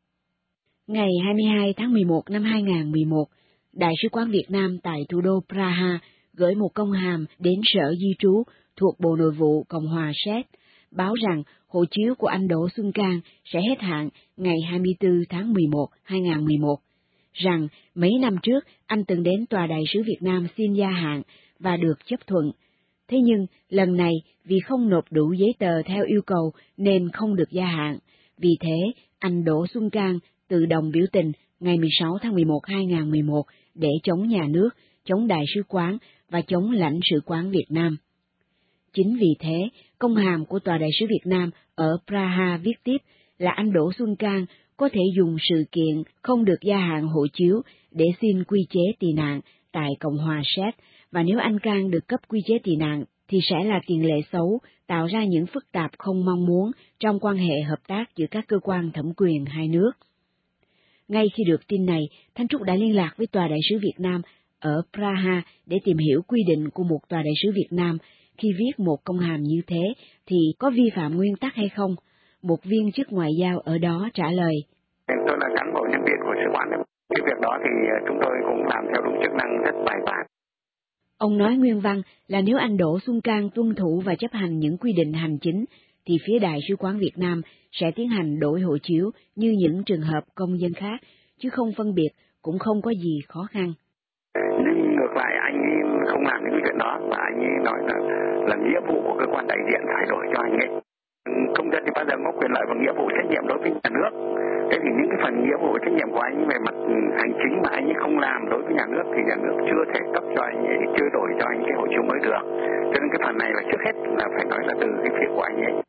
Ngày hai mươi hai tháng mười một năm hai nghìn không trăm mười một, Đại sứ quán Việt Nam tại thủ đô Praha gửi một công hàm đến Sở Di trú thuộc Bộ Nội vụ Cộng hòa Séc, báo rằng hộ chiếu của anh Đỗ Xuân Cang sẽ hết hạn ngày hai mươi tư tháng mười một năm hai nghìn không trăm mười một, rằng mấy năm trước anh từng đến Tòa Đại sứ Việt Nam xin gia hạn và được chấp thuận. Thế nhưng lần này vì không nộp đủ giấy tờ theo yêu cầu nên không được gia hạn. Vì thế, anh Đỗ Xuân Cang tự động biểu tình ngày mười sáu tháng mười một năm hai nghìn không trăm mười một để chống nhà nước, chống đại sứ quán và chống lãnh sự quán Việt Nam. Chính vì thế, công hàm của Tòa Đại sứ Việt Nam ở Praha viết tiếp là anh Đỗ Xuân Cang có thể dùng sự kiện không được gia hạn hộ chiếu để xin quy chế tị nạn tại Cộng hòa Séc, và nếu anh Cang được cấp quy chế tị nạn thì sẽ là tiền lệ xấu, tạo ra những phức tạp không mong muốn trong quan hệ hợp tác giữa các cơ quan thẩm quyền hai nước. Ngay khi được tin này, Thanh Trúc đã liên lạc với Tòa Đại sứ Việt Nam ở Praha để tìm hiểu quy định của một Tòa Đại sứ Việt Nam khi viết một công hàm như thế thì có vi phạm nguyên tắc hay không. Một viên chức ngoại giao ở đó trả lời: Tôi là cán bộ nhân viên của sứ quán. Cái việc đó thì chúng tôi cũng làm theo đúng chức năng rất bài bản. Ông nói nguyên văn là nếu anh Đỗ Xuân Cang tuân thủ và chấp hành những quy định hành chính, thì phía Đại sứ quán Việt Nam sẽ tiến hành đổi hộ chiếu như những trường hợp công dân khác, chứ không phân biệt, cũng không có gì khó khăn. Nhưng ngược lại anh ấy không làm những chuyện đó, và anh ấy nói là là nghĩa vụ của cơ quan đại diện phải đổi cho anh ấy. Công dân thì bao giờ có quyền lợi và nghĩa vụ trách nhiệm đối với nhà nước. Thế thì những cái phần nghĩa vụ trách nhiệm của anh về mặt hành chính mà anh ấy không làm đối với nhà nước thì nhà nước chưa thể cấp cho anh ấy, chưa đổi cho anh cái hộ chiếu mới được. Cho nên cái phần này là trước hết là phải nói là từ cái phía của anh ấy.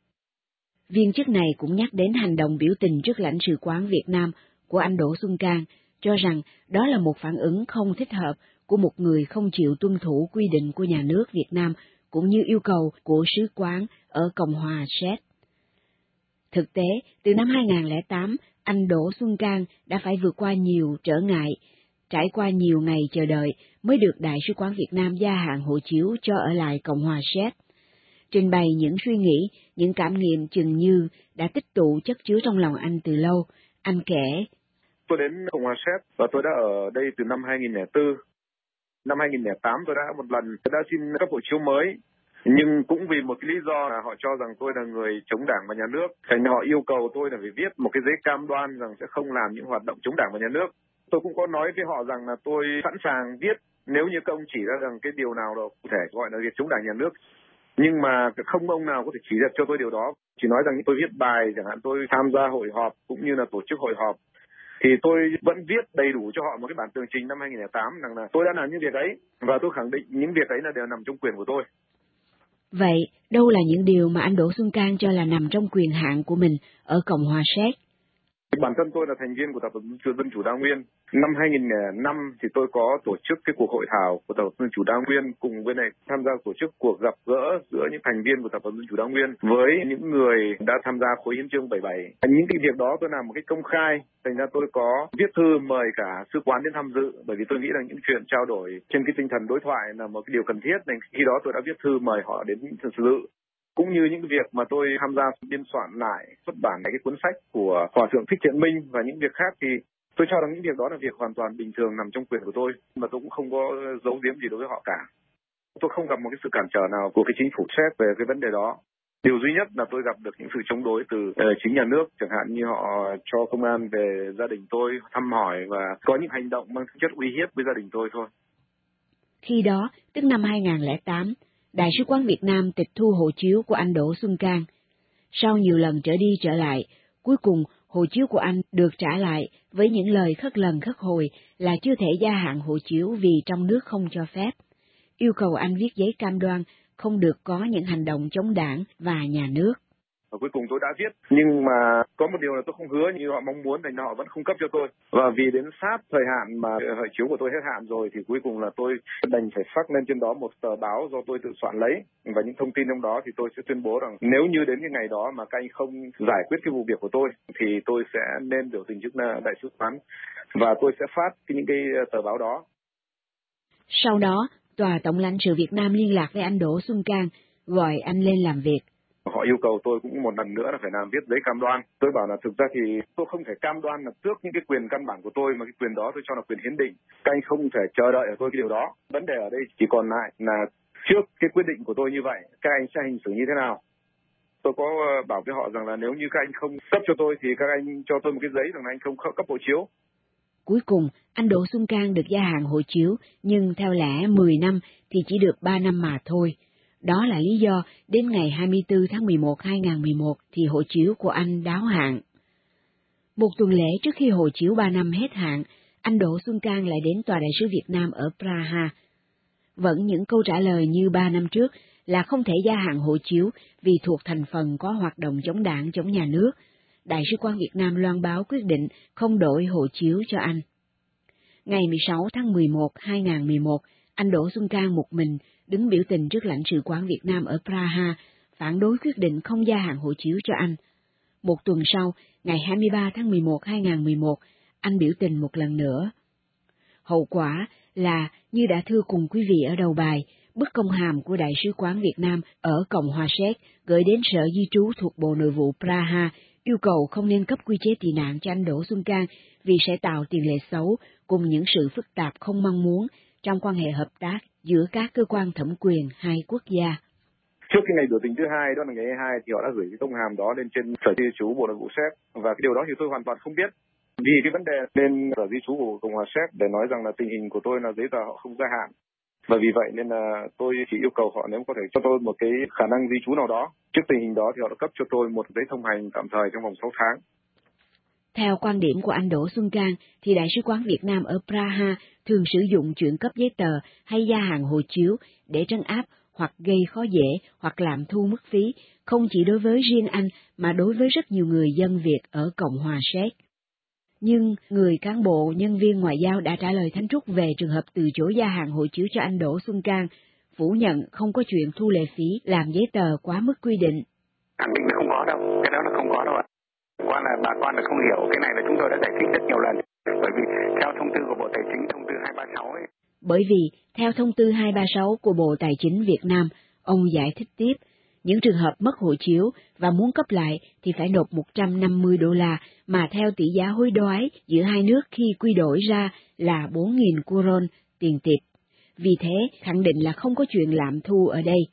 Viên chức này cũng nhắc đến hành động biểu tình trước lãnh sự quán Việt Nam của anh Đỗ Xuân Cang, cho rằng đó là một phản ứng không thích hợp của một người không chịu tuân thủ quy định của nhà nước Việt Nam cũng như yêu cầu của sứ quán ở Cộng hòa Séc. Thực tế, từ năm hai nghìn không trăm lẻ tám, anh Đỗ Xuân Cang đã phải vượt qua nhiều trở ngại, trải qua nhiều ngày chờ đợi mới được Đại sứ quán Việt Nam gia hạn hộ chiếu cho ở lại Cộng hòa Séc. Trình bày những suy nghĩ, những cảm nghiệm chừng như đã tích tụ chất chứa trong lòng anh từ lâu, anh kể: Tôi đến Cộng hòa Séc và tôi đã ở đây từ năm hai nghìn không trăm lẻ bốn. Năm hai nghìn không trăm lẻ tám tôi đã một lần đã xin cấp hộ chiếu mới, nhưng cũng vì một cái lý do là họ cho rằng tôi là người chống đảng và nhà nước, thành họ yêu cầu tôi là phải viết một cái giấy cam đoan rằng sẽ không làm những hoạt động chống đảng và nhà nước. Tôi cũng có nói với họ rằng là tôi sẵn sàng viết nếu như các ông chỉ ra rằng cái điều nào đó cụ thể gọi là việc chống đảng nhà nước. Nhưng mà không ông nào có thể chỉ ra cho tôi điều đó. Chỉ nói rằng tôi viết bài, chẳng hạn tôi tham gia hội họp cũng như là tổ chức hội họp, thì tôi vẫn viết đầy đủ cho họ một cái bản tường trình năm hai nghìn không trăm lẻ tám rằng là tôi đã làm những việc ấy, và tôi khẳng định những việc ấy là đều nằm trong quyền của tôi. Vậy, đâu là những điều mà anh Đỗ Xuân Cang cho là nằm trong quyền hạn của mình ở Cộng hòa Séc? Bản thân tôi là thành viên của Tập đoàn Dân chủ Đa Nguyên. Năm hai nghìn không trăm lẻ năm thì tôi có tổ chức cái cuộc hội thảo của Tập đoàn Dân chủ Đa Nguyên, cùng với này tham gia tổ chức cuộc gặp gỡ giữa những thành viên của Tập đoàn Dân chủ Đa Nguyên với những người đã tham gia khối hiến chương bảy mươi bảy. Những cái việc đó tôi làm một cái công khai, thành ra tôi có viết thư mời cả sứ quán đến tham dự, bởi vì tôi nghĩ rằng những chuyện trao đổi trên cái tinh thần đối thoại là một cái điều cần thiết. Nên khi đó tôi đã viết thư mời họ đến tham dự. Cũng như những việc mà tôi tham gia biên soạn lại, xuất bản cái cuốn sách của Hòa thượng Thích Thiện Minh và những việc khác, thì tôi cho rằng những việc đó là việc hoàn toàn bình thường nằm trong quyền của tôi, mà tôi cũng không có giấu giếm gì đối với họ cả. Tôi không gặp một cái sự cản trở nào của cái chính phủ Séc về cái vấn đề đó. Điều duy nhất là tôi gặp được những sự chống đối từ uh, chính nhà nước, chẳng hạn như họ cho công an về gia đình tôi thăm hỏi và có những hành động mang tính chất uy hiếp với gia đình tôi thôi. Khi đó, tức năm hai nghìn không trăm lẻ tám, Đại sứ quán Việt Nam tịch thu hộ chiếu của anh Đỗ Xuân Cang. Sau nhiều lần trở đi trở lại, Cuối cùng, hộ chiếu của anh được trả lại với những lời khất lần khất hồi là chưa thể gia hạn hộ chiếu vì trong nước không cho phép. Yêu cầu anh viết giấy cam đoan không được có những hành động chống đảng và nhà nước. Và cuối cùng tôi đã viết, nhưng mà có một điều là tôi không hứa như họ mong muốn, thành họ vẫn không cấp cho tôi. Và vì đến sát thời hạn mà hộ chiếu của tôi hết hạn rồi thì cuối cùng là tôi đành phải phát lên trên đó một tờ báo do tôi tự soạn lấy. Và những thông tin trong đó thì tôi sẽ tuyên bố rằng nếu như đến cái ngày đó mà các anh không giải quyết cái vụ việc của tôi thì tôi sẽ nên biểu tình trước đại sứ quán và tôi sẽ phát những cái tờ báo đó. Sau đó, Tòa Tổng lãnh sự Việt Nam liên lạc với anh Đỗ Xuân Cang, gọi anh lên làm việc. Họ yêu cầu tôi cũng một lần nữa là phải làm viết giấy cam đoan. Tôi bảo là thực ra thì tôi không thể cam đoan là trước những cái quyền căn bản của tôi, mà cái quyền đó tôi cho là quyền hiến định. Các anh không thể chờ đợi ở tôi cái điều đó. Vấn đề ở đây chỉ còn lại là trước cái quyết định của tôi như vậy, các anh sẽ hành xử như thế nào. Tôi có bảo với họ rằng là nếu như các anh không cấp cho tôi thì các anh cho tôi một cái giấy rằng là anh không cấp hộ chiếu. Cuối cùng, anh Đỗ Xuân Cang được gia hạn hộ chiếu, nhưng theo lẽ mười năm thì chỉ được ba năm mà thôi. Đó là lý do đến ngày hai mươi tư tháng mười một năm hai nghìn không trăm mười một thì hộ chiếu của anh đáo hạn. Một tuần lễ trước khi hộ chiếu ba năm hết hạn, anh Đỗ Xuân Cang lại đến Tòa đại sứ Việt Nam ở Praha. Vẫn những câu trả lời như ba năm trước là không thể gia hạn hộ chiếu vì thuộc thành phần có hoạt động chống đảng chống nhà nước. Đại sứ quán Việt Nam loan báo quyết định không đổi hộ chiếu cho anh. Ngày mười sáu tháng mười một năm hai nghìn không trăm mười một, anh Đỗ Xuân Cang một mình đứng biểu tình trước lãnh sự quán Việt Nam ở Praha, phản đối quyết định không gia hạn hộ chiếu cho anh. Một tuần sau, ngày hai mươi ba tháng mười một năm hai nghìn không trăm mười một, anh biểu tình một lần nữa. Hậu quả là, như đã thưa cùng quý vị ở đầu bài, bức công hàm của Đại sứ quán Việt Nam ở Cộng hòa Séc gửi đến Sở Di trú thuộc Bộ Nội vụ Praha, yêu cầu không nên cấp quy chế tị nạn cho anh Đỗ Xuân Cang vì sẽ tạo tiền lệ xấu cùng những sự phức tạp không mong muốn trong quan hệ hợp tác giữa các cơ quan thẩm quyền hai quốc gia. Trước cái ngày biểu tình thứ hai, đó là ngày hai mươi hai, thì họ đã gửi cái công hàm đó lên trên Sở Di trú Bộ Nội vụ Séc, và cái điều đó thì tôi hoàn toàn không biết. Vì cái vấn đề lên Sở Di trú của Cộng hòa Séc để nói rằng là tình hình của tôi là giấy tờ họ không gia hạn. Và vì vậy nên là tôi chỉ yêu cầu họ nếu có thể cho tôi một cái khả năng di trú nào đó. Trước tình hình đó thì họ đã cấp cho tôi một giấy thông hành tạm thời trong vòng sáu tháng. Theo quan điểm của anh Đỗ Xuân Cang, thì Đại sứ quán Việt Nam ở Praha thường sử dụng chuyện cấp giấy tờ hay gia hạn hộ chiếu để trấn áp hoặc gây khó dễ hoặc làm thu mức phí, không chỉ đối với riêng anh mà đối với rất nhiều người dân Việt ở Cộng hòa Séc. Nhưng người cán bộ nhân viên ngoại giao đã trả lời Thanh Trúc về trường hợp từ chối gia hạn hộ chiếu cho anh Đỗ Xuân Cang, phủ nhận không có chuyện thu lệ phí làm giấy tờ quá mức quy định. Khẳng định là không có đâu, cái đó là không có đâu ạ. Quan là bà con là không hiểu, cái này là chúng tôi đã giải thích rất nhiều lần, bởi vì theo thông tư của Bộ Tài chính, thông tư hai ba sáu ấy. Bởi vì theo thông tư hai ba sáu của Bộ Tài chính Việt Nam, ông giải thích tiếp, những trường hợp mất hộ chiếu và muốn cấp lại thì phải nộp một trăm năm mươi đô la, mà theo tỷ giá hối đoái giữa hai nước khi quy đổi ra là bốn nghìn kuron tiền tệ. Vì thế, khẳng định là không có chuyện lạm thu ở đây.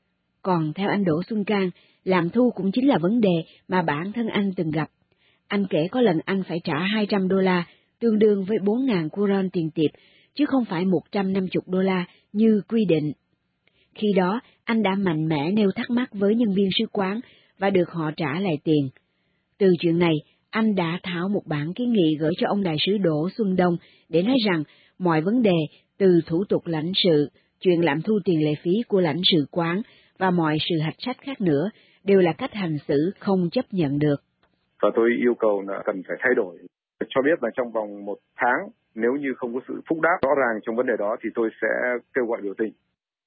Còn theo anh Đỗ Xuân Cang, lạm thu cũng chính là vấn đề mà bản thân anh từng gặp. Anh kể có lần anh phải trả hai trăm đô la, tương đương với bốn nghìn kuron tiền tệ, chứ không phải một trăm năm mươi đô la như quy định. Khi đó, anh đã mạnh mẽ nêu thắc mắc với nhân viên sứ quán và được họ trả lại tiền. Từ chuyện này, anh đã thảo một bản kiến nghị gửi cho ông đại sứ Đỗ Xuân Đông để nói rằng mọi vấn đề từ thủ tục lãnh sự, chuyện lạm thu tiền lệ phí của lãnh sự quán và mọi sự hạch sách khác nữa đều là cách hành xử không chấp nhận được. Và tôi yêu cầu là cần phải thay đổi. Cho biết là trong vòng một tháng, nếu như không có sự phúc đáp rõ ràng trong vấn đề đó thì tôi sẽ kêu gọi biểu tình.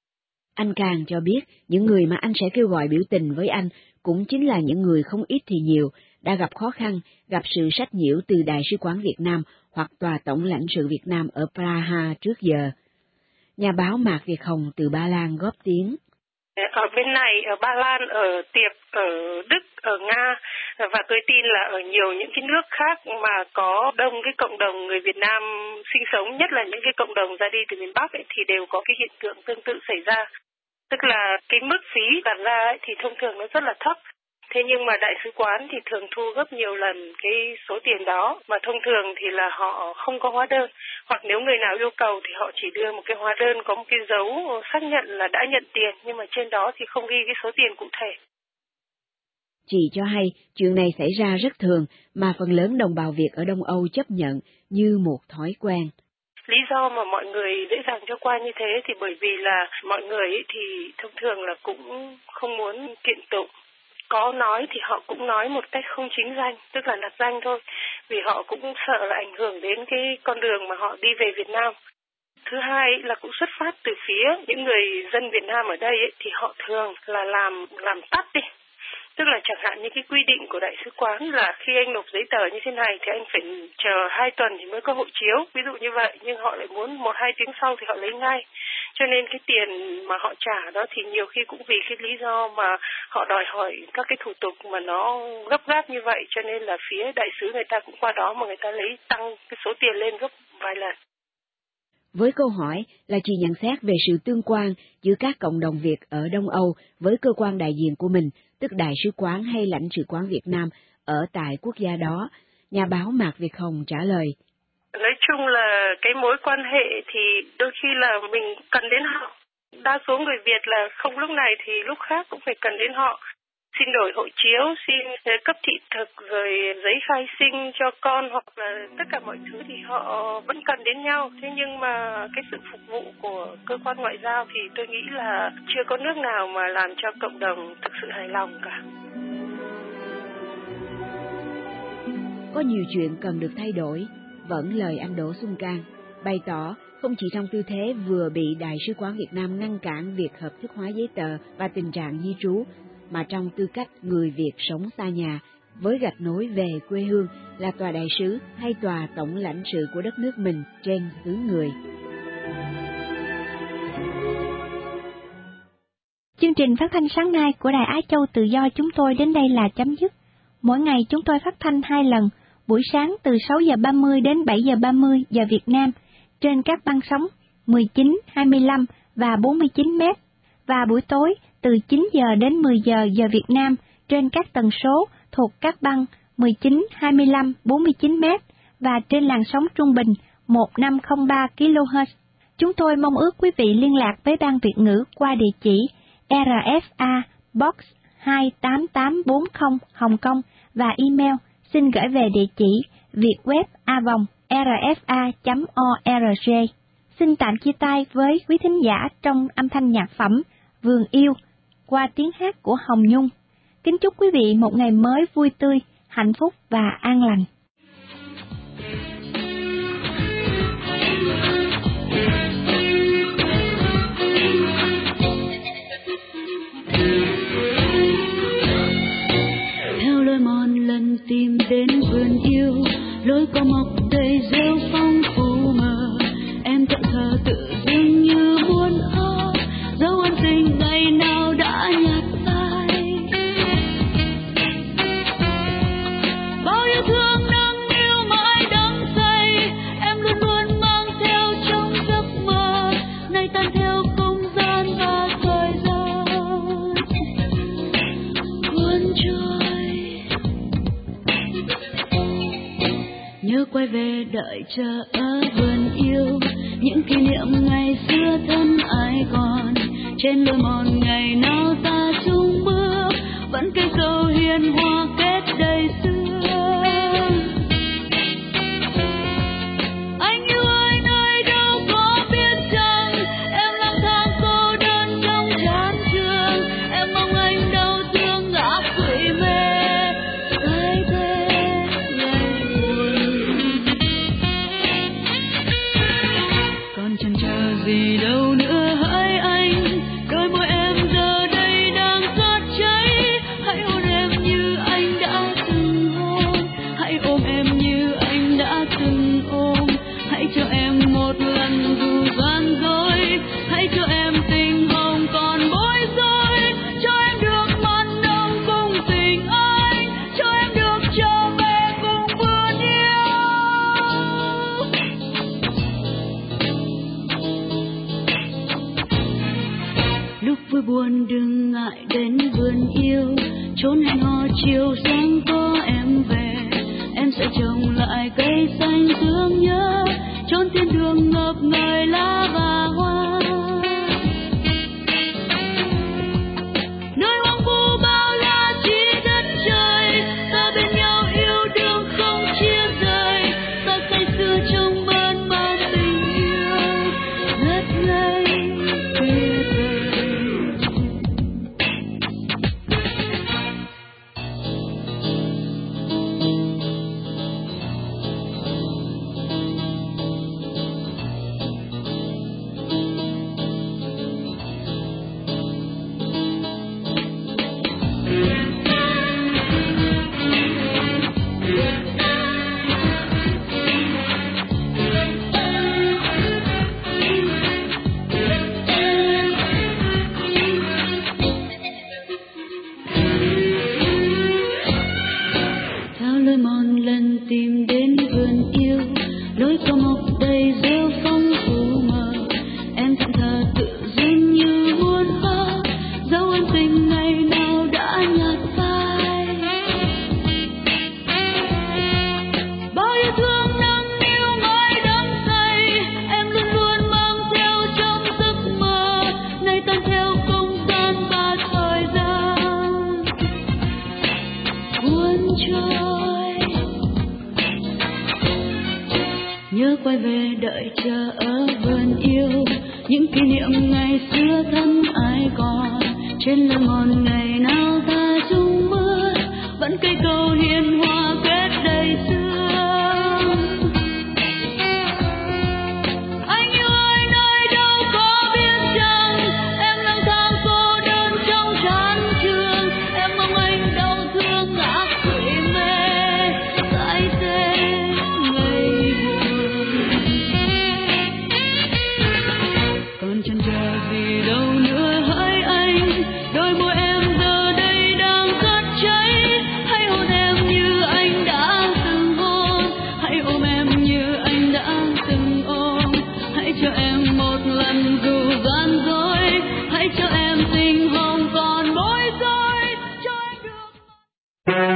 Anh càng cho biết những người mà anh sẽ kêu gọi biểu tình với anh cũng chính là những người không ít thì nhiều, đã gặp khó khăn, gặp sự sách nhiễu từ Đại sứ quán Việt Nam hoặc Tòa Tổng lãnh sự Việt Nam ở Praha trước giờ. Nhà báo Mạc Việt Hồng từ Ba Lan góp tiếng. Ở bên này, ở Ba Lan, ở Tiệp, ở Đức, ở Nga, và tôi tin là ở nhiều những cái nước khác mà có đông cái cộng đồng người Việt Nam sinh sống, nhất là những cái cộng đồng ra đi từ miền Bắc ấy, thì đều có cái hiện tượng tương tự xảy ra. Tức là cái mức phí đặt ra ấy, thì thông thường nó rất là thấp. Thế nhưng mà đại sứ quán thì thường thu gấp nhiều lần cái số tiền đó, mà thông thường thì là họ không có hóa đơn. Hoặc nếu người nào yêu cầu thì họ chỉ đưa một cái hóa đơn có một cái dấu xác nhận là đã nhận tiền, nhưng mà trên đó thì không ghi cái số tiền cụ thể. Chị cho hay chuyện này xảy ra rất thường mà phần lớn đồng bào Việt ở Đông Âu chấp nhận như một thói quen. Lý do mà mọi người dễ dàng cho qua như thế thì bởi vì là mọi người ấy thì thông thường là cũng không muốn kiện tụng. Có nói thì họ cũng nói một cách không chính danh, tức là nặc danh thôi, vì họ cũng sợ là ảnh hưởng đến cái con đường mà họ đi về Việt Nam. Thứ hai là cũng xuất phát từ phía những người dân Việt Nam ở đây ấy, thì họ thường là làm làm tắt đi. Tức là chẳng hạn như cái quy định của đại sứ quán là khi anh nộp giấy tờ như thế này thì anh phải chờ hai tuần thì mới có hộ chiếu, ví dụ như vậy, nhưng họ lại muốn một hai tiếng sau thì họ lấy ngay. Cho nên cái tiền mà họ trả đó thì nhiều khi cũng vì cái lý do mà họ đòi hỏi các cái thủ tục mà nó gấp gáp như vậy, cho nên là phía đại sứ người ta cũng qua đó mà người ta lấy tăng cái số tiền lên gấp vài lần. Với câu hỏi là chị nhận xét về sự tương quan giữa các cộng đồng Việt ở Đông Âu với cơ quan đại diện của mình, tức đại sứ quán hay lãnh sự quán Việt Nam ở tại quốc gia đó, nhà báo Mạc Việt Hồng trả lời. Nói chung là cái mối quan hệ thì đôi khi là mình cần đến họ. Đa số người Việt là không lúc này thì lúc khác cũng phải cần đến họ. Xin đổi hộ chiếu, xin cấp thị thực, rồi giấy khai sinh cho con, hoặc là tất cả mọi thứ thì họ vẫn cần đến nhau. Thế nhưng mà cái sự phục vụ của cơ quan ngoại giao thì tôi nghĩ là chưa có nước nào mà làm cho cộng đồng thực sự hài lòng cả. Có nhiều chuyện cần được thay đổi, vẫn lời anh Đỗ Xuân Cang, bày tỏ không chỉ trong tư thế vừa bị Đại sứ quán Việt Nam ngăn cản việc hợp thức hóa giấy tờ và tình trạng di trú, mà trong tư cách người Việt sống xa nhà, với gạch nối về quê hương là tòa đại sứ hay tòa tổng lãnh sự của đất nước mình trên xứ người. Chương trình phát thanh sáng nay của Đài Á Châu Tự Do chúng tôi đến đây là chấm dứt. Mỗi ngày chúng tôi phát thanh hai lần, buổi sáng từ sáu giờ ba mươi đến bảy giờ ba mươi giờ Việt Nam, trên các băng sóng mười chín, hai mươi lăm và bốn mươi chín mét, và buổi tối từ chín giờ đến mười giờ giờ Việt Nam, trên các tần số thuộc các băng mười chín, hai mươi lăm, bốn mươi chín mét và trên làn sóng trung bình một nghìn năm trăm lẻ ba ki lô héc. Chúng tôi mong ước quý vị liên lạc với Ban Việt ngữ qua địa chỉ rờ ép a Box hai tám tám bốn không Hồng Kông và email xin gửi về địa chỉ vietweb a vòng rfa chấm org. Xin tạm chia tay với quý thính giả trong âm thanh nhạc phẩm Vườn Yêu qua tiếng hát của Hồng Nhung. Kính chúc quý vị một ngày mới vui tươi, hạnh phúc và an lành. Theo lối mòn lần tìm đến vườn yêu, lối có mọc đầy rêu phong phù mờ, em thẫn thờ tự dưng như muốn khóc, dấu ân tình ngày nào đã nhạt phai. Bao yêu thương nâng niu mãi đắm say, em luôn luôn mang theo trong giấc mơ, nay tan theo không gian và thời gian cuốn trôi. Nhớ quay về đợi chờ ở vườn yêu, những kỷ niệm ngày xưa thân ai còn, trên lối mòn ngày nào ta chung bước, vẫn cây dâu hiền hoa kết đầy xưa. Anh yêu ai nơi đâu có biết chăng, em lang thang cô đơn trong chán trường, em mong anh đau thương ngã quỵ mê, say tê ngày buồn. Còn chần chờ gì đâu nữa hỡi anh, đôi môi em giờ đây đang rát cháy, hãy hôn em như anh đã từng hôn, hãy ôm em như anh đã từng ôm, hãy cho em một lần dù gian dối, hãy cho em tình hồng còn bối rối, cho em được mặn nồng cùng tình anh, cho em được trở về cùng vườn yêu. Lúc vui buồn đừng ngại đến vườn yêu, chốn hẹn hò chiều sáng có em về, em sẽ trồng lại cây xanh thương nhớ, chốn thiên đường ngập ngời lá và hoa. Nơi hoang vu bao la chỉ đất lối mòn lần tìm đến vườn yêu, lối có mọc đầy rêu phong phù mờ. Em thẫn thờ tự dưng như muốn khóc, dấu ân tình ngày nào đã nhạt phai. Bao yêu thương nâng niu mãi đắm say, em luôn luôn mang theo trong giấc mơ, nay tan theo không gian và thời gian cuốn trôi. Nhớ quay về đợi chờ ở vườn yêu, những kỷ niệm ngày xưa thân ai còn, trên lối mòn ngày nào ta chung bước, vẫn cây cầu hiền hòa kết đầy sương. Anh yêu ai nơi đâu có biết chăng, em lang thang cô đơn trong chán trường, em mong anh đau thương ác quỷ mê, dãi tên ngày buồn. Còn chần chờ gì đâu nữa hỡi anh, đôi môi em giờ đây đang rất cháy. Hãy hôn em như anh đã từng hôn, hãy ôm em như anh đã từng ôm. Hãy cho em một lần dù gian dối, hãy cho em tình hồng còn bối rối, cho em được.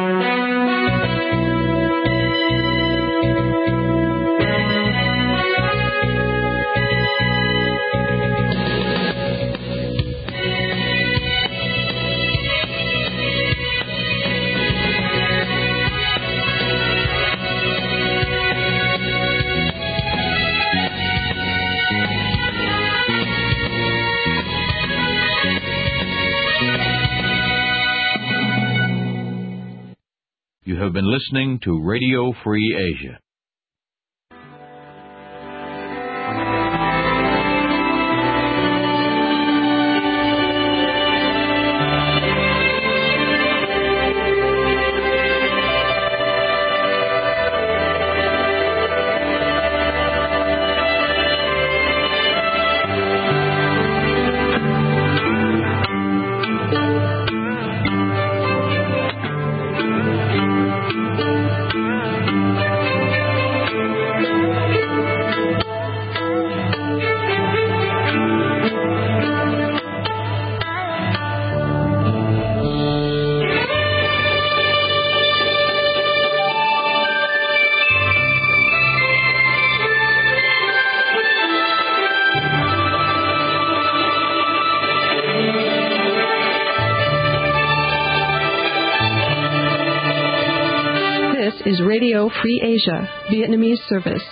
You have been listening to Radio Free Asia. This is Radio Free Asia, Vietnamese service.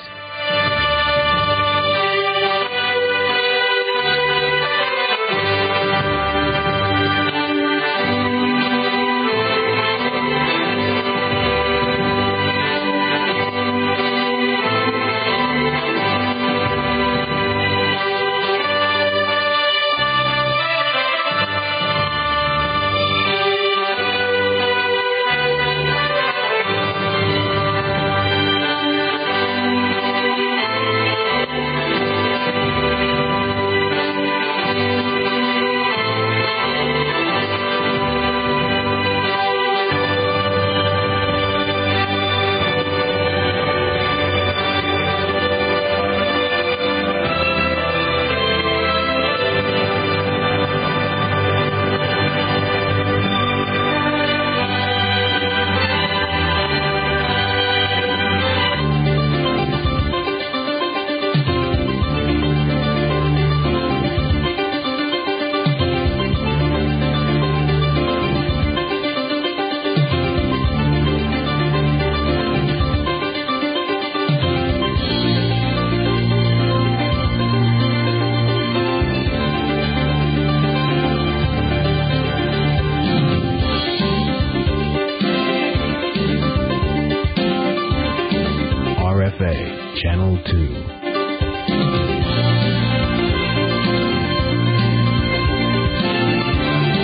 Channel two.